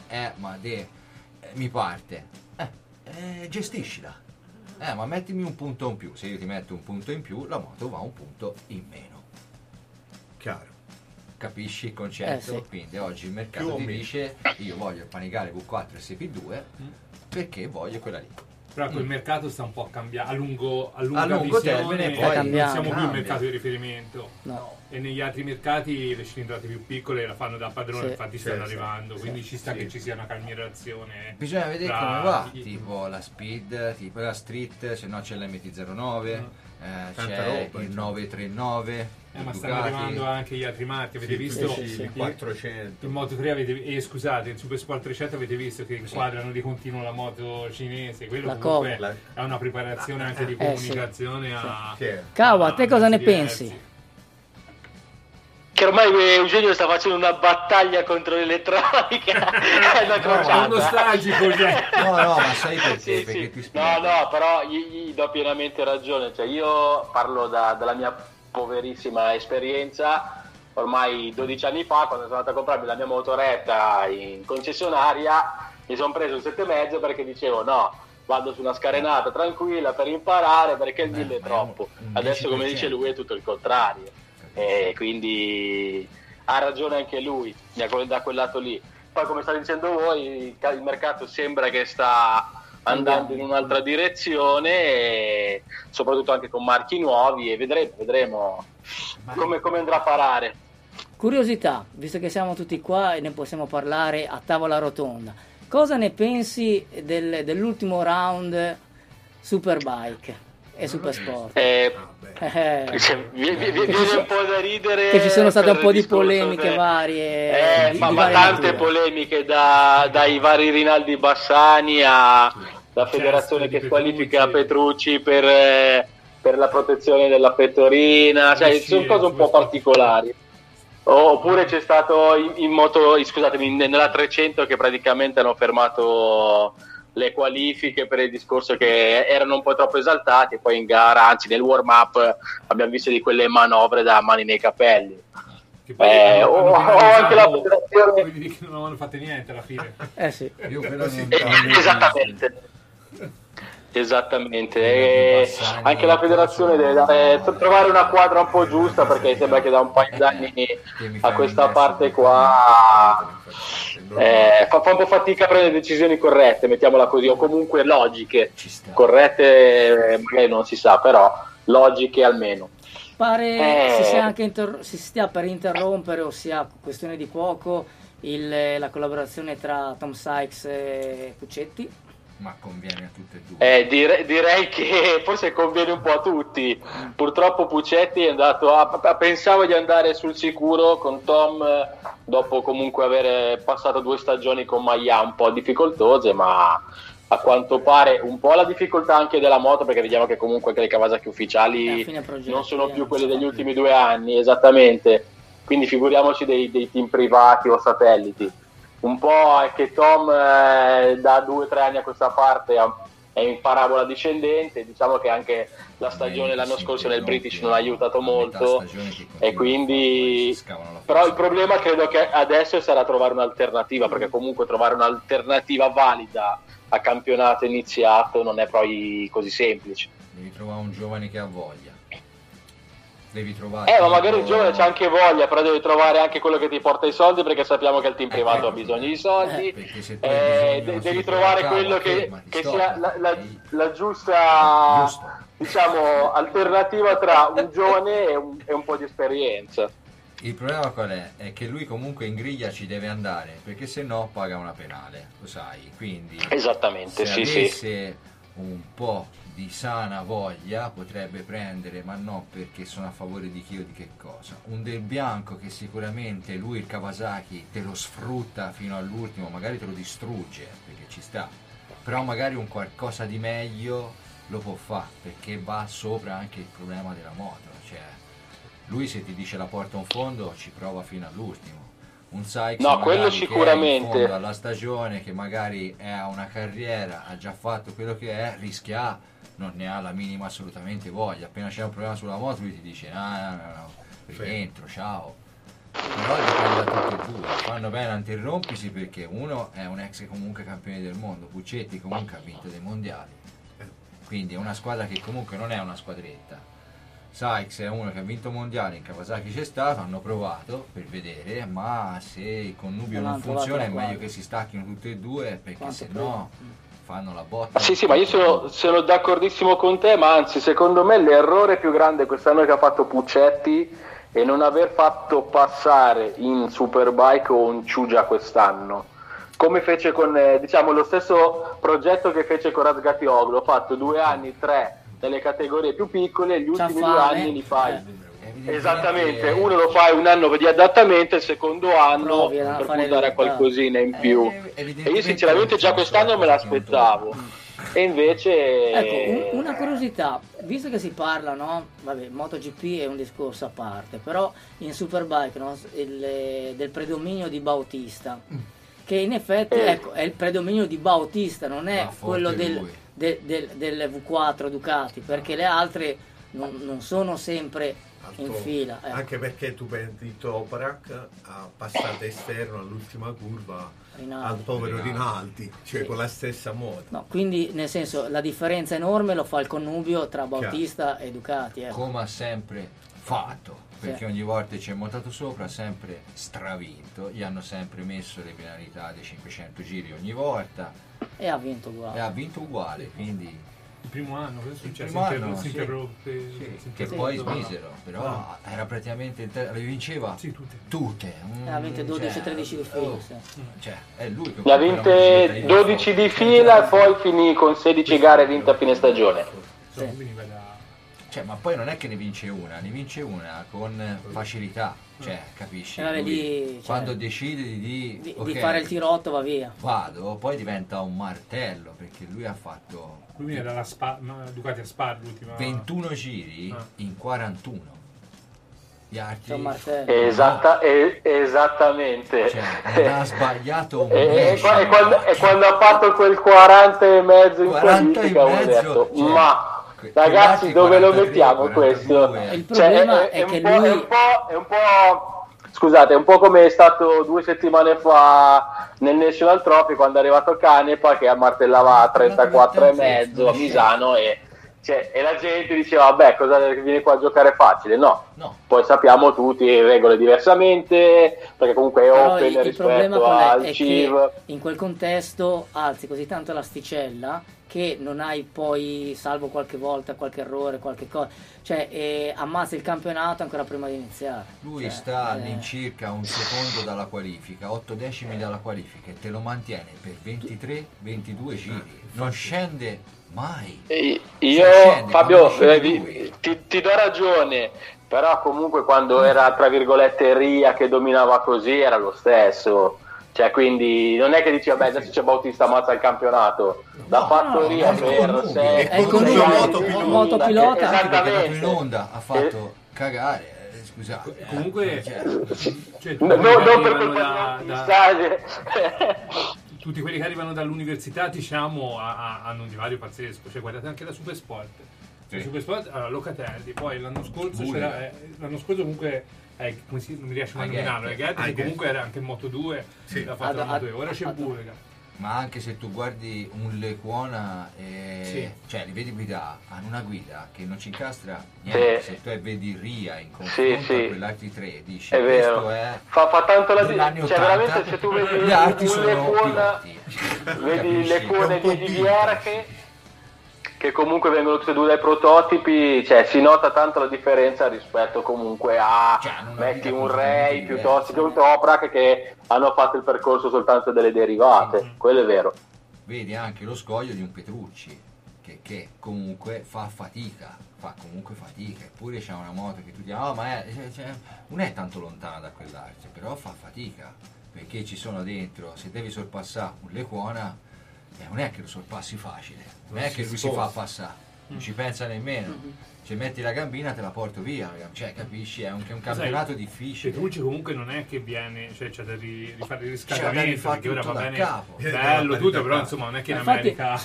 mi parte, gestiscila, ma mettimi un punto in più, se io ti metto un punto in più la moto va un punto in meno. Chiaro. Capisci il concetto? Sì. Quindi oggi il mercato ti dice io voglio il Panigale V4 SP2 perché voglio quella lì. Però quel mercato sta un po' cambiando a lungo termine, poi non siamo più cambia. il mercato di riferimento. No. E negli altri mercati le cilindrate più piccole la fanno da padrone, Sì. infatti stanno arrivando, quindi ci sta che ci sia una calmierazione. Bisogna vedere come va, tipo la Speed, tipo la Street, se no c'è l'MT-09, c'è il 939. Ma stanno arrivando anche gli altri marchi, avete visto? Il 400. Il Moto 3 scusate, il Super Sport 300 avete visto che inquadrano di continuo la moto cinese, quello comunque è una preparazione anche di comunicazione Cavo, a te cosa ne pensi? Che ormai Eugenio sta facendo una battaglia contro l'elettronica. È una crociata. È nostalgico. No, ma sai perché? Perché ti spiego. No, però gli do pienamente ragione. Cioè, io parlo dalla mia poverissima esperienza. Ormai 12 anni fa, quando sono andato a comprarmi la mia motoretta in concessionaria, mi sono preso il 7,5 perché dicevo no, vado su una scarenata tranquilla per imparare, perché il 1000 è troppo. Adesso, come dice lui, è tutto il contrario. E quindi ha ragione anche lui da quel lato lì. Poi, come state dicendo voi, il mercato sembra che sta andando in un'altra direzione, e soprattutto anche con marchi nuovi, e vedremo come andrà a parare. Curiosità, visto che siamo tutti qua e ne possiamo parlare a tavola rotonda, cosa ne pensi dell'ultimo round Superbike e Supersport? Viene un po' da ridere, che ci sono state un po' di polemiche varie, ma tante polemiche, dai vari Rinaldi Bassani alla federazione che squalifica Petrucci per la protezione della pettorina, cioè sono cose un po' particolari. Oppure c'è stato nella 300 che praticamente hanno fermato le qualifiche per il discorso che erano un po' troppo esaltati, e poi in gara, anzi nel warm up, abbiamo visto di quelle manovre da mani nei capelli. Hanno anche la federazione, quelli che non hanno fatto niente alla fine. Sì. Io quello esattamente. Anche la federazione deve trovare una quadra un po' giusta, perché sembra che da un paio d'anni a questa parte qua fa un po' fatica a prendere decisioni corrette, mettiamola così, o comunque logiche. Corrette magari non si sa, però logiche almeno. Pare si stia per interrompere, o sia questione di poco, la collaborazione tra Tom Sykes e Puccetti. Ma conviene a tutte e due. Direi che forse conviene un po' a tutti. Purtroppo Puccetti è andato pensavo di andare sul sicuro con Tom, dopo comunque aver passato 2 stagioni con Maià un po' difficoltose, ma a quanto pare un po' la difficoltà anche della moto, perché vediamo che comunque anche le Kawasaki ufficiali non sono più quelle degli ultimi 2 anni, esattamente, quindi figuriamoci dei team privati o satelliti. Un po' è che Tom da 2 o 3 anni a questa parte è in parabola discendente, diciamo che anche la stagione l'anno scorso nel British non ha aiutato molto, e quindi però il problema credo che adesso sarà trovare un'alternativa, perché comunque trovare un'alternativa valida a campionato iniziato non è poi così semplice. Devi trovare un giovane che ha voglia. Devi trovare ma magari il giovane c'ha anche voglia, però devi trovare anche quello che ti porta i soldi, perché sappiamo che il team privato ha bisogno di soldi. Devi trovare quello che sia la giusta diciamo alternativa tra un giovane e un po' di esperienza. Il problema qual è? È che lui comunque in griglia ci deve andare, perché se no paga una penale, lo sai, quindi esattamente, se avesse un po' di sana voglia potrebbe prendere, ma no perché sono a favore di chi o di che cosa, un Del Bianco che sicuramente lui, il Kawasaki, te lo sfrutta fino all'ultimo, magari te lo distrugge perché ci sta, però magari un qualcosa di meglio lo può fare, perché va sopra anche il problema della moto, cioè lui se ti dice la porta un fondo ci prova fino all'ultimo. Un Sykes quello sicuramente, che è in fondo alla stagione, che magari ha una carriera, ha già fatto quello che è, rischia, non ne ha la minima assolutamente voglia. Appena c'è un problema sulla moto lui ti dice no, rientro, ciao. Però dipende da tutti e due, fanno bene a interrompisi, perché uno è un ex comunque campione del mondo, Puccetti comunque ha vinto dei mondiali, quindi è una squadra che comunque non è una squadretta. Sykes è uno che ha vinto mondiali, in Kawasaki c'è stato, hanno provato per vedere, ma se il connubio non funziona è meglio che si stacchino tutti e due, perché se no fanno la botta. Sì, ma io sono d'accordissimo con te, ma anzi secondo me l'errore più grande quest'anno che ha fatto Puccetti è non aver fatto passare in Superbike un Ciugia quest'anno, come fece con diciamo lo stesso progetto che fece con Razgatioglu. Ho fatto 2 anni, 3 nelle categorie più piccole, gli ultimi 2 fame, anni li fai. Esattamente, uno lo fai un anno di adattamento, il secondo anno per puntare a qualcosina in più. E io sinceramente già quest'anno me l'aspettavo. E invece... Ecco, una curiosità, visto che si parla, no? Vabbè, MotoGP è un discorso a parte, però in Superbike, no? Del predominio di Bautista, che in effetti ecco, è il predominio di Bautista, non è quello del V4 Ducati, perché le altre non sono sempre in fila. Anche perché tu prendi Toprak a passata esterno all'ultima curva al povero Rinaldi, cioè con la stessa moto. No, quindi nel senso la differenza enorme lo fa il connubio tra Bautista e Ducati. Come ha sempre fatto, perché ogni volta ci è montato sopra, ha sempre stravinto, gli hanno sempre messo le penalità dei 500 giri ogni volta e ha vinto uguale. Quindi il primo anno si interruppe, che poi smisero, però era praticamente le vinceva tutte. Ha vinto 12-13 di fila. È lui che ne ha vinte 12 di fila e poi finì con 16 gare vinte a fine stagione. Ma poi non è che ne vince una con facilità, capisci? Quando decide di fare il tirotto va via. Poi diventa un martello, perché lui ha fatto... Lui era la Ducati a Spa l'ultima... 21 giri in 41. Gli altri... Esattamente. Non ha sbagliato un e quando ha fatto quel 40 e mezzo in qualifica ho detto, ma... Ragazzi, dove lo mettiamo questo? Il problema è che lui è un po', scusate, è un po' come è stato 2 settimane fa nel National Trophy, quando è arrivato Canepa che martellava a 34 e mezzo a Misano e la gente diceva vabbè, cosa viene qua a giocare facile? No. Poi sappiamo tutti regole diversamente, perché comunque è open rispetto al CIV. In quel contesto alzi così tanto l'asticella che non hai poi, salvo qualche volta, qualche errore, qualche cosa, ammazza il campionato ancora prima di iniziare. Lui sta all'incirca un secondo dalla qualifica, 8 decimi dalla qualifica, e te lo mantiene per 23-22 giri, non scende mai. Fabio, ti do ragione, però comunque quando era tra virgolette Ria che dominava così era lo stesso. Quindi non è che dici vabbè adesso c'è Bautista ammazza il campionato, l'ha fatto Ria per 6 motopilota, esattamente, in onda ha fatto cagare, scusate. Comunque non per colpa tutti quelli che arrivano dall'università hanno un divario pazzesco, guardate anche la Supersport. Supersport, Locatelli, poi l'anno scorso comunque non mi riesce a nominarlo, che comunque era anche in Moto2, l'ha fatto in Moto2, ora c'è Burega. Ma anche se tu guardi un Lecuona, li vedi guidare, hanno una guida che non ci incastra niente. Se tu vedi Ria in confronto a quell'altri tre, dici è vero. Questo è fa tanto la differenza, veramente se tu vedi gli altri sono Lecuona, vedi le Lecuone di DDR che comunque vengono tutti e due dai prototipi, si nota tanto la differenza rispetto comunque a metti un Ray piuttosto che un Toprak che hanno fatto il percorso soltanto delle derivate, quello è vero. Vedi anche lo scoglio di un Petrucci che comunque fa fatica, eppure c'è una moto che tu dici non è tanto lontana da quell'arte, però fa fatica, perché ci sono dentro, se devi sorpassare un Lecuona non è che lo sorpassi facile, non è che lui si fa passare, non ci pensa nemmeno, metti la gambina te la porto via, capisci, è un campionato difficile. Petrucci comunque non è che viene, c'è da rifare il riscaldamento, perché ora va bene capo. Bello tutto, però insomma non è che in America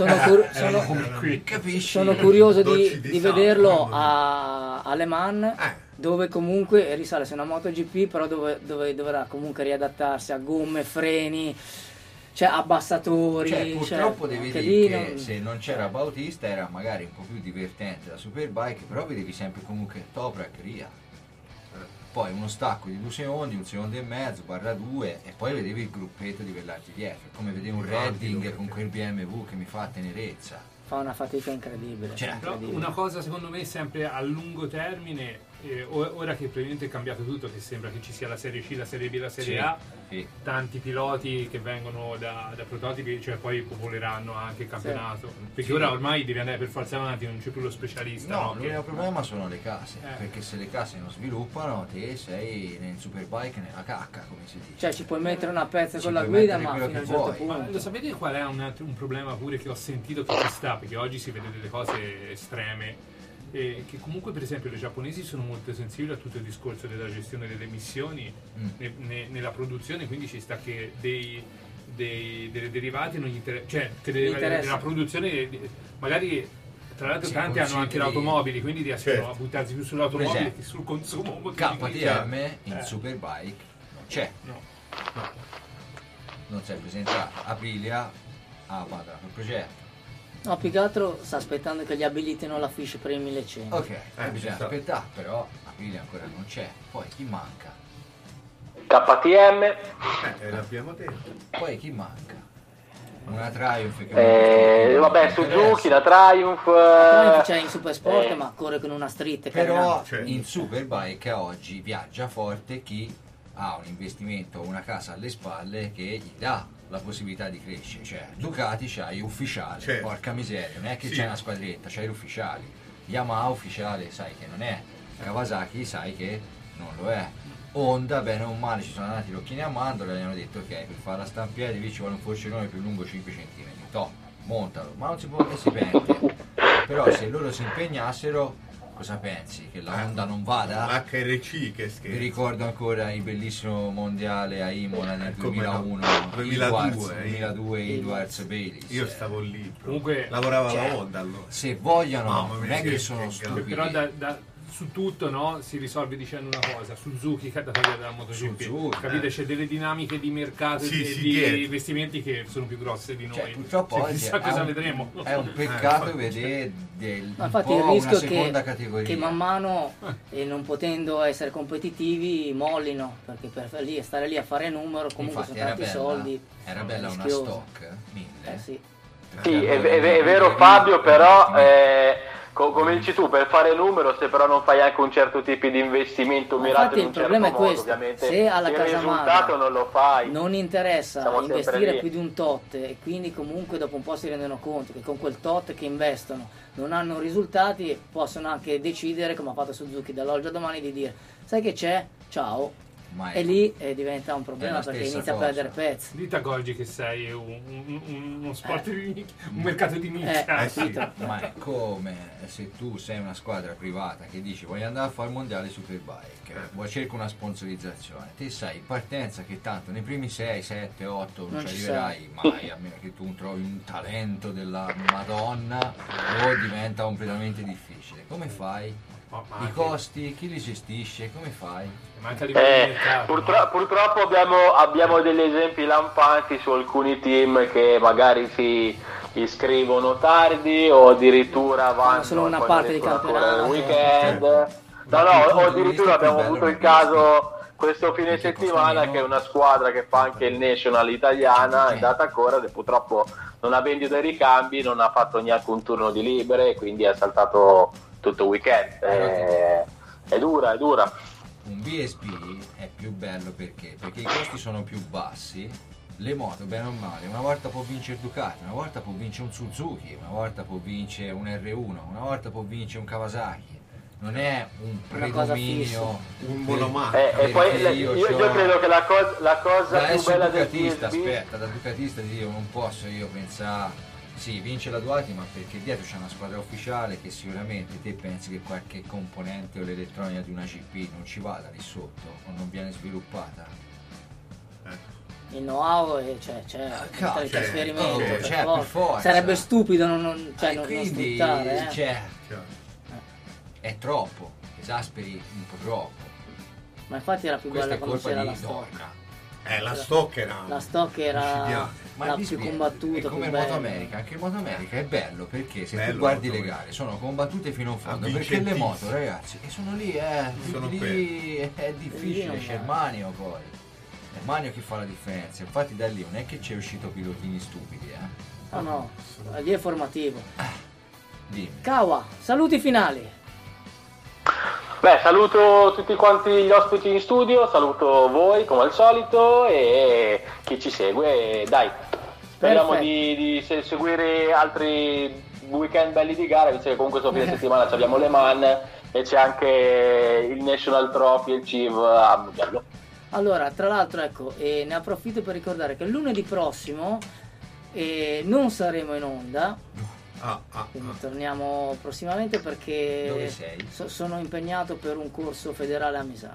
sono curioso di vederlo a Le Mans, dove comunque risale su una MotoGP, però dove dovrà comunque riadattarsi a gomme, freni, abbassatori. Purtroppo devi dire che se non c'era Bautista era magari un po' più divertente la Superbike, però vedevi sempre comunque Toprak, Ria, poi uno stacco di 2 secondi, 1 secondo e mezzo, /2, e poi vedevi il gruppetto di quellarti dietro, come vedevi un Redding con quel BMW che mi fa tenerezza. Fa una fatica incredibile. Però una cosa secondo me sempre a lungo termine ora che praticamente è cambiato tutto, che sembra che ci sia la serie C, la serie B, la serie A, tanti piloti che vengono da prototipi, cioè poi popoleranno anche il campionato, perché ora ormai devi andare per forza avanti, non c'è più lo specialista. No, l'unico problema sono le case, perché se le case non sviluppano te sei nel Superbike nella cacca, come si dice. Cioè ci puoi mettere una pezza con la guida, ma fino a un certo punto. Ma lo sapete qual è un problema pure che ho sentito che ci sta, perché oggi si vede delle cose estreme, che comunque per esempio i giapponesi sono molto sensibili a tutto il discorso della gestione delle emissioni nella produzione, quindi ci sta che dei derivati non gli interessa, cioè che della produzione magari, tra l'altro tanti hanno anche le automobili, quindi riescono a buttarsi più sull'automobile che sul consumo. KTM in Superbike non c'è, non si è presentata. Aprilia ha fatto il progetto. No, più che altro sta aspettando che gli abilitino la fiche per il 1100. Ok, bisogna aspettare, però Aprilia ancora non c'è. Poi chi manca? KTM. L'abbiamo detto. Poi chi manca? Una Triumph che vabbè, Suzuki, la Triumph. C'è in Supersport, ma corre con una street. Però in Superbike oggi viaggia forte chi ha un investimento o una casa alle spalle che gli dà la possibilità di crescere. Cioè Ducati c'hai ufficiale, porca miseria, non è che c'è una squadretta, c'hai l'ufficiale. Yamaha ufficiale sai che non è, Kawasaki sai che non lo è. Honda, bene o male, ci sono andati i occhini a mandorla e gli hanno detto ok, per fare la stampiede ci vuole un forcellone più lungo 5 cm, montalo, ma non si può, che si pente. Però se loro si impegnassero, cosa pensi? Che la Honda non vada? L'HRC che scherzo. Vi ricordo ancora il bellissimo mondiale a Imola nel 2001, 2002 Edwards Bayliss. Io stavo lì, comunque lavorava la Honda allora. Se vogliono, non è che sono stupidi. Però su tutto, no, si risolve dicendo una cosa: Suzuki che è da togliere dalla MotoGP, capite? C'è delle dinamiche di mercato e di investimenti che sono più grosse di noi. Cioè, purtroppo chissà cosa vedremo. È un peccato vedere infatti il rischio una seconda categoria, che man mano non potendo essere competitivi mollino, perché per stare lì a fare numero comunque infatti sono tanti soldi. Era bella una stock 1000. Sì, è vero Fabio, però come dici tu, per fare numero, se però non fai anche un certo tipo di investimento mirato in un certo modo, questo, ovviamente se alla il casa risultato non lo fai, non interessa investire più di un tot, e quindi comunque dopo un po' si rendono conto che con quel tot che investono non hanno risultati, possono anche decidere, come ha fatto Suzuki dall'oggi al domani, di dire sai che c'è, ciao. E lì diventa un problema perché inizia a perdere pezzi. Lì ti accorgi che sei uno sport di un mercato di nicchia. Sì. Ma è come se tu sei una squadra privata che dici voglio andare a fare il mondiale Superbike, vuoi cercare una sponsorizzazione, te sai in partenza che tanto nei primi 6, 7, 8 non ci arriverai mai, a meno che tu trovi un talento della Madonna, o diventa completamente difficile. Come fai? I costi, chi li gestisce, come fai? Purtroppo abbiamo degli esempi lampanti su alcuni team che magari si iscrivono tardi o addirittura vanno solo una parte di campionato, weekend. O addirittura abbiamo avuto il caso questo fine settimana che una squadra che fa anche il National italiana è andata a correre, purtroppo non ha venduto dei ricambi, non ha fatto neanche un turno di libere, quindi ha saltato tutto il weekend. È dura. Un BSB è più bello perché i costi sono più bassi, le moto bene o male una volta può vincere Ducati, una volta può vincere un Suzuki, una volta può vincere un R1, una volta può vincere un Kawasaki, non è un predominio, un monomarca. E poi io credo che la cosa più bella del BSB, aspetta, da Ducatista io non posso pensare sì, vince la Ducati, ma perché dietro c'è una squadra ufficiale che sicuramente te pensi che qualche componente o l'elettronica di una GP non ci vada lì sotto o non viene sviluppata. Il know-how c'è il trasferimento, per forza. Sarebbe stupido non sfruttare. È troppo, esasperi un po' troppo. Ma infatti era più bella quando c'era la stock. La stock era la più combattuta, come più Moto America. Anche il Moto America è bello perché se tu guardi le gare sono combattute fino in fondo, perché le moto, ragazzi, sono lì, è difficile. C'è il Manio poi, è il Manio che fa la differenza. Infatti da lì non è che c'è uscito pilotini stupidi, no, lì è formativo. Dimmi. Kawa, saluti finali. Beh, saluto tutti quanti gli ospiti in studio, saluto voi come al solito e chi ci segue. Dai, speriamo di seguire altri weekend belli di gara, visto che comunque questo fine settimana abbiamo Le Mans e c'è anche il National Trophy e il CIV a Mugello. Allora, tra l'altro, ecco, ne approfitto per ricordare che lunedì prossimo non saremo in onda. Quindi torniamo prossimamente perché dove sei? Sono impegnato per un corso federale a Misano.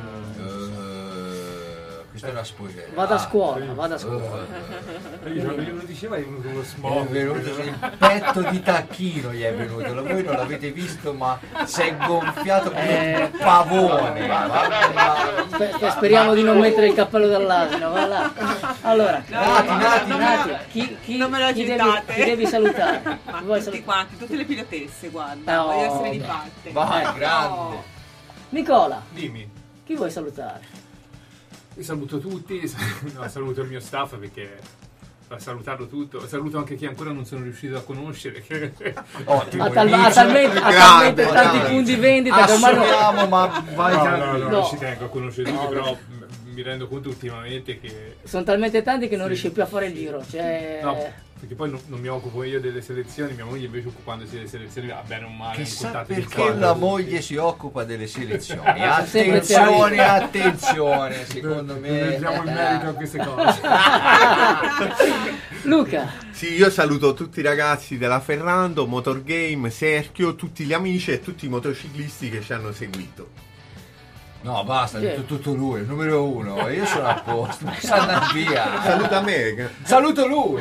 Questa è una spoiler. Vado a scuola. Io lo diceva, è venuto uno smog. È venuto il petto di tacchino, gli è venuto. Voi non l'avete visto, ma si è gonfiato come un pavone. Speriamo di non mettere il cappello dall'asino. Va là. Allora, Nati, chi devi salutare? Ma tutti quanti, tutte le pilotesse, guarda, voglio essere di parte. Vai, grande. Nicola, Dimmi. chi vuoi salutare? Io saluto tutti, saluto il mio staff perché salutarlo tutto, saluto anche chi ancora non sono riuscito a conoscere. Ottimo, ha talmente tanti punti vendita che ormai ma vai non ci tengo a conoscere tutti, però mi rendo conto ultimamente che sono talmente tanti che non riesci più a fare il giro, cioè... No, perché poi non mi occupo io delle selezioni, mia moglie invece occupandosi delle selezioni va bene o male. Chissà perché la moglie si occupa delle selezioni. Attenzione, secondo me. Non entriamo in merito a queste cose. Luca. Sì, io saluto tutti i ragazzi della Ferrando, Motor Game, Serchio, tutti gli amici e tutti i motociclisti che ci hanno seguito. No, basta, tutto lui, il numero uno. Io sono a posto, andare via. Saluta me. Saluto lui.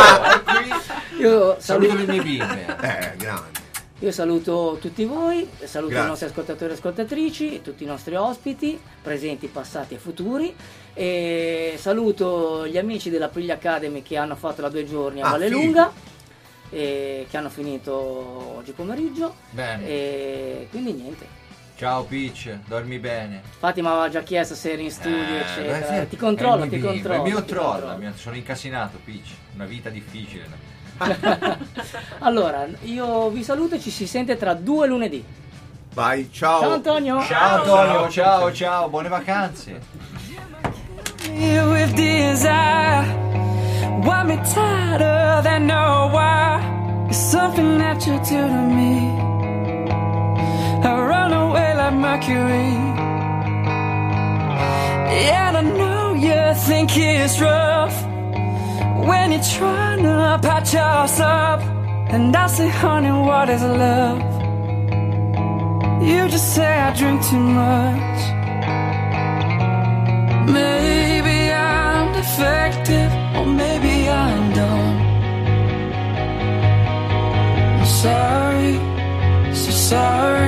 Io saluto le mie bimbe. Grande. Io saluto tutti voi, saluto i nostri ascoltatori e ascoltatrici, tutti i nostri ospiti, presenti, passati e futuri. E saluto gli amici della Priglia Academy che hanno fatto la 2 giorni a Vallelunga e che hanno finito oggi pomeriggio. Bene. E quindi niente. Ciao Peach, dormi bene. Fatima aveva già chiesto se eri in studio, eccetera. Ti controllo. Il mio troll, sono incasinato, Peach. Una vita difficile. Allora, io vi saluto e ci si sente tra 2 lunedì. Vai, ciao. Ciao Antonio. Ciao Antonio, ciao, buone vacanze. With desire, want me tighter than no why. It's something that you do to me. I run away like Mercury. Yeah, I know you think it's rough when you're trying to patch us up. And I say, honey, what is love? You just say I drink too much. Maybe I'm defective, or maybe I'm dumb. I'm sorry, so sorry.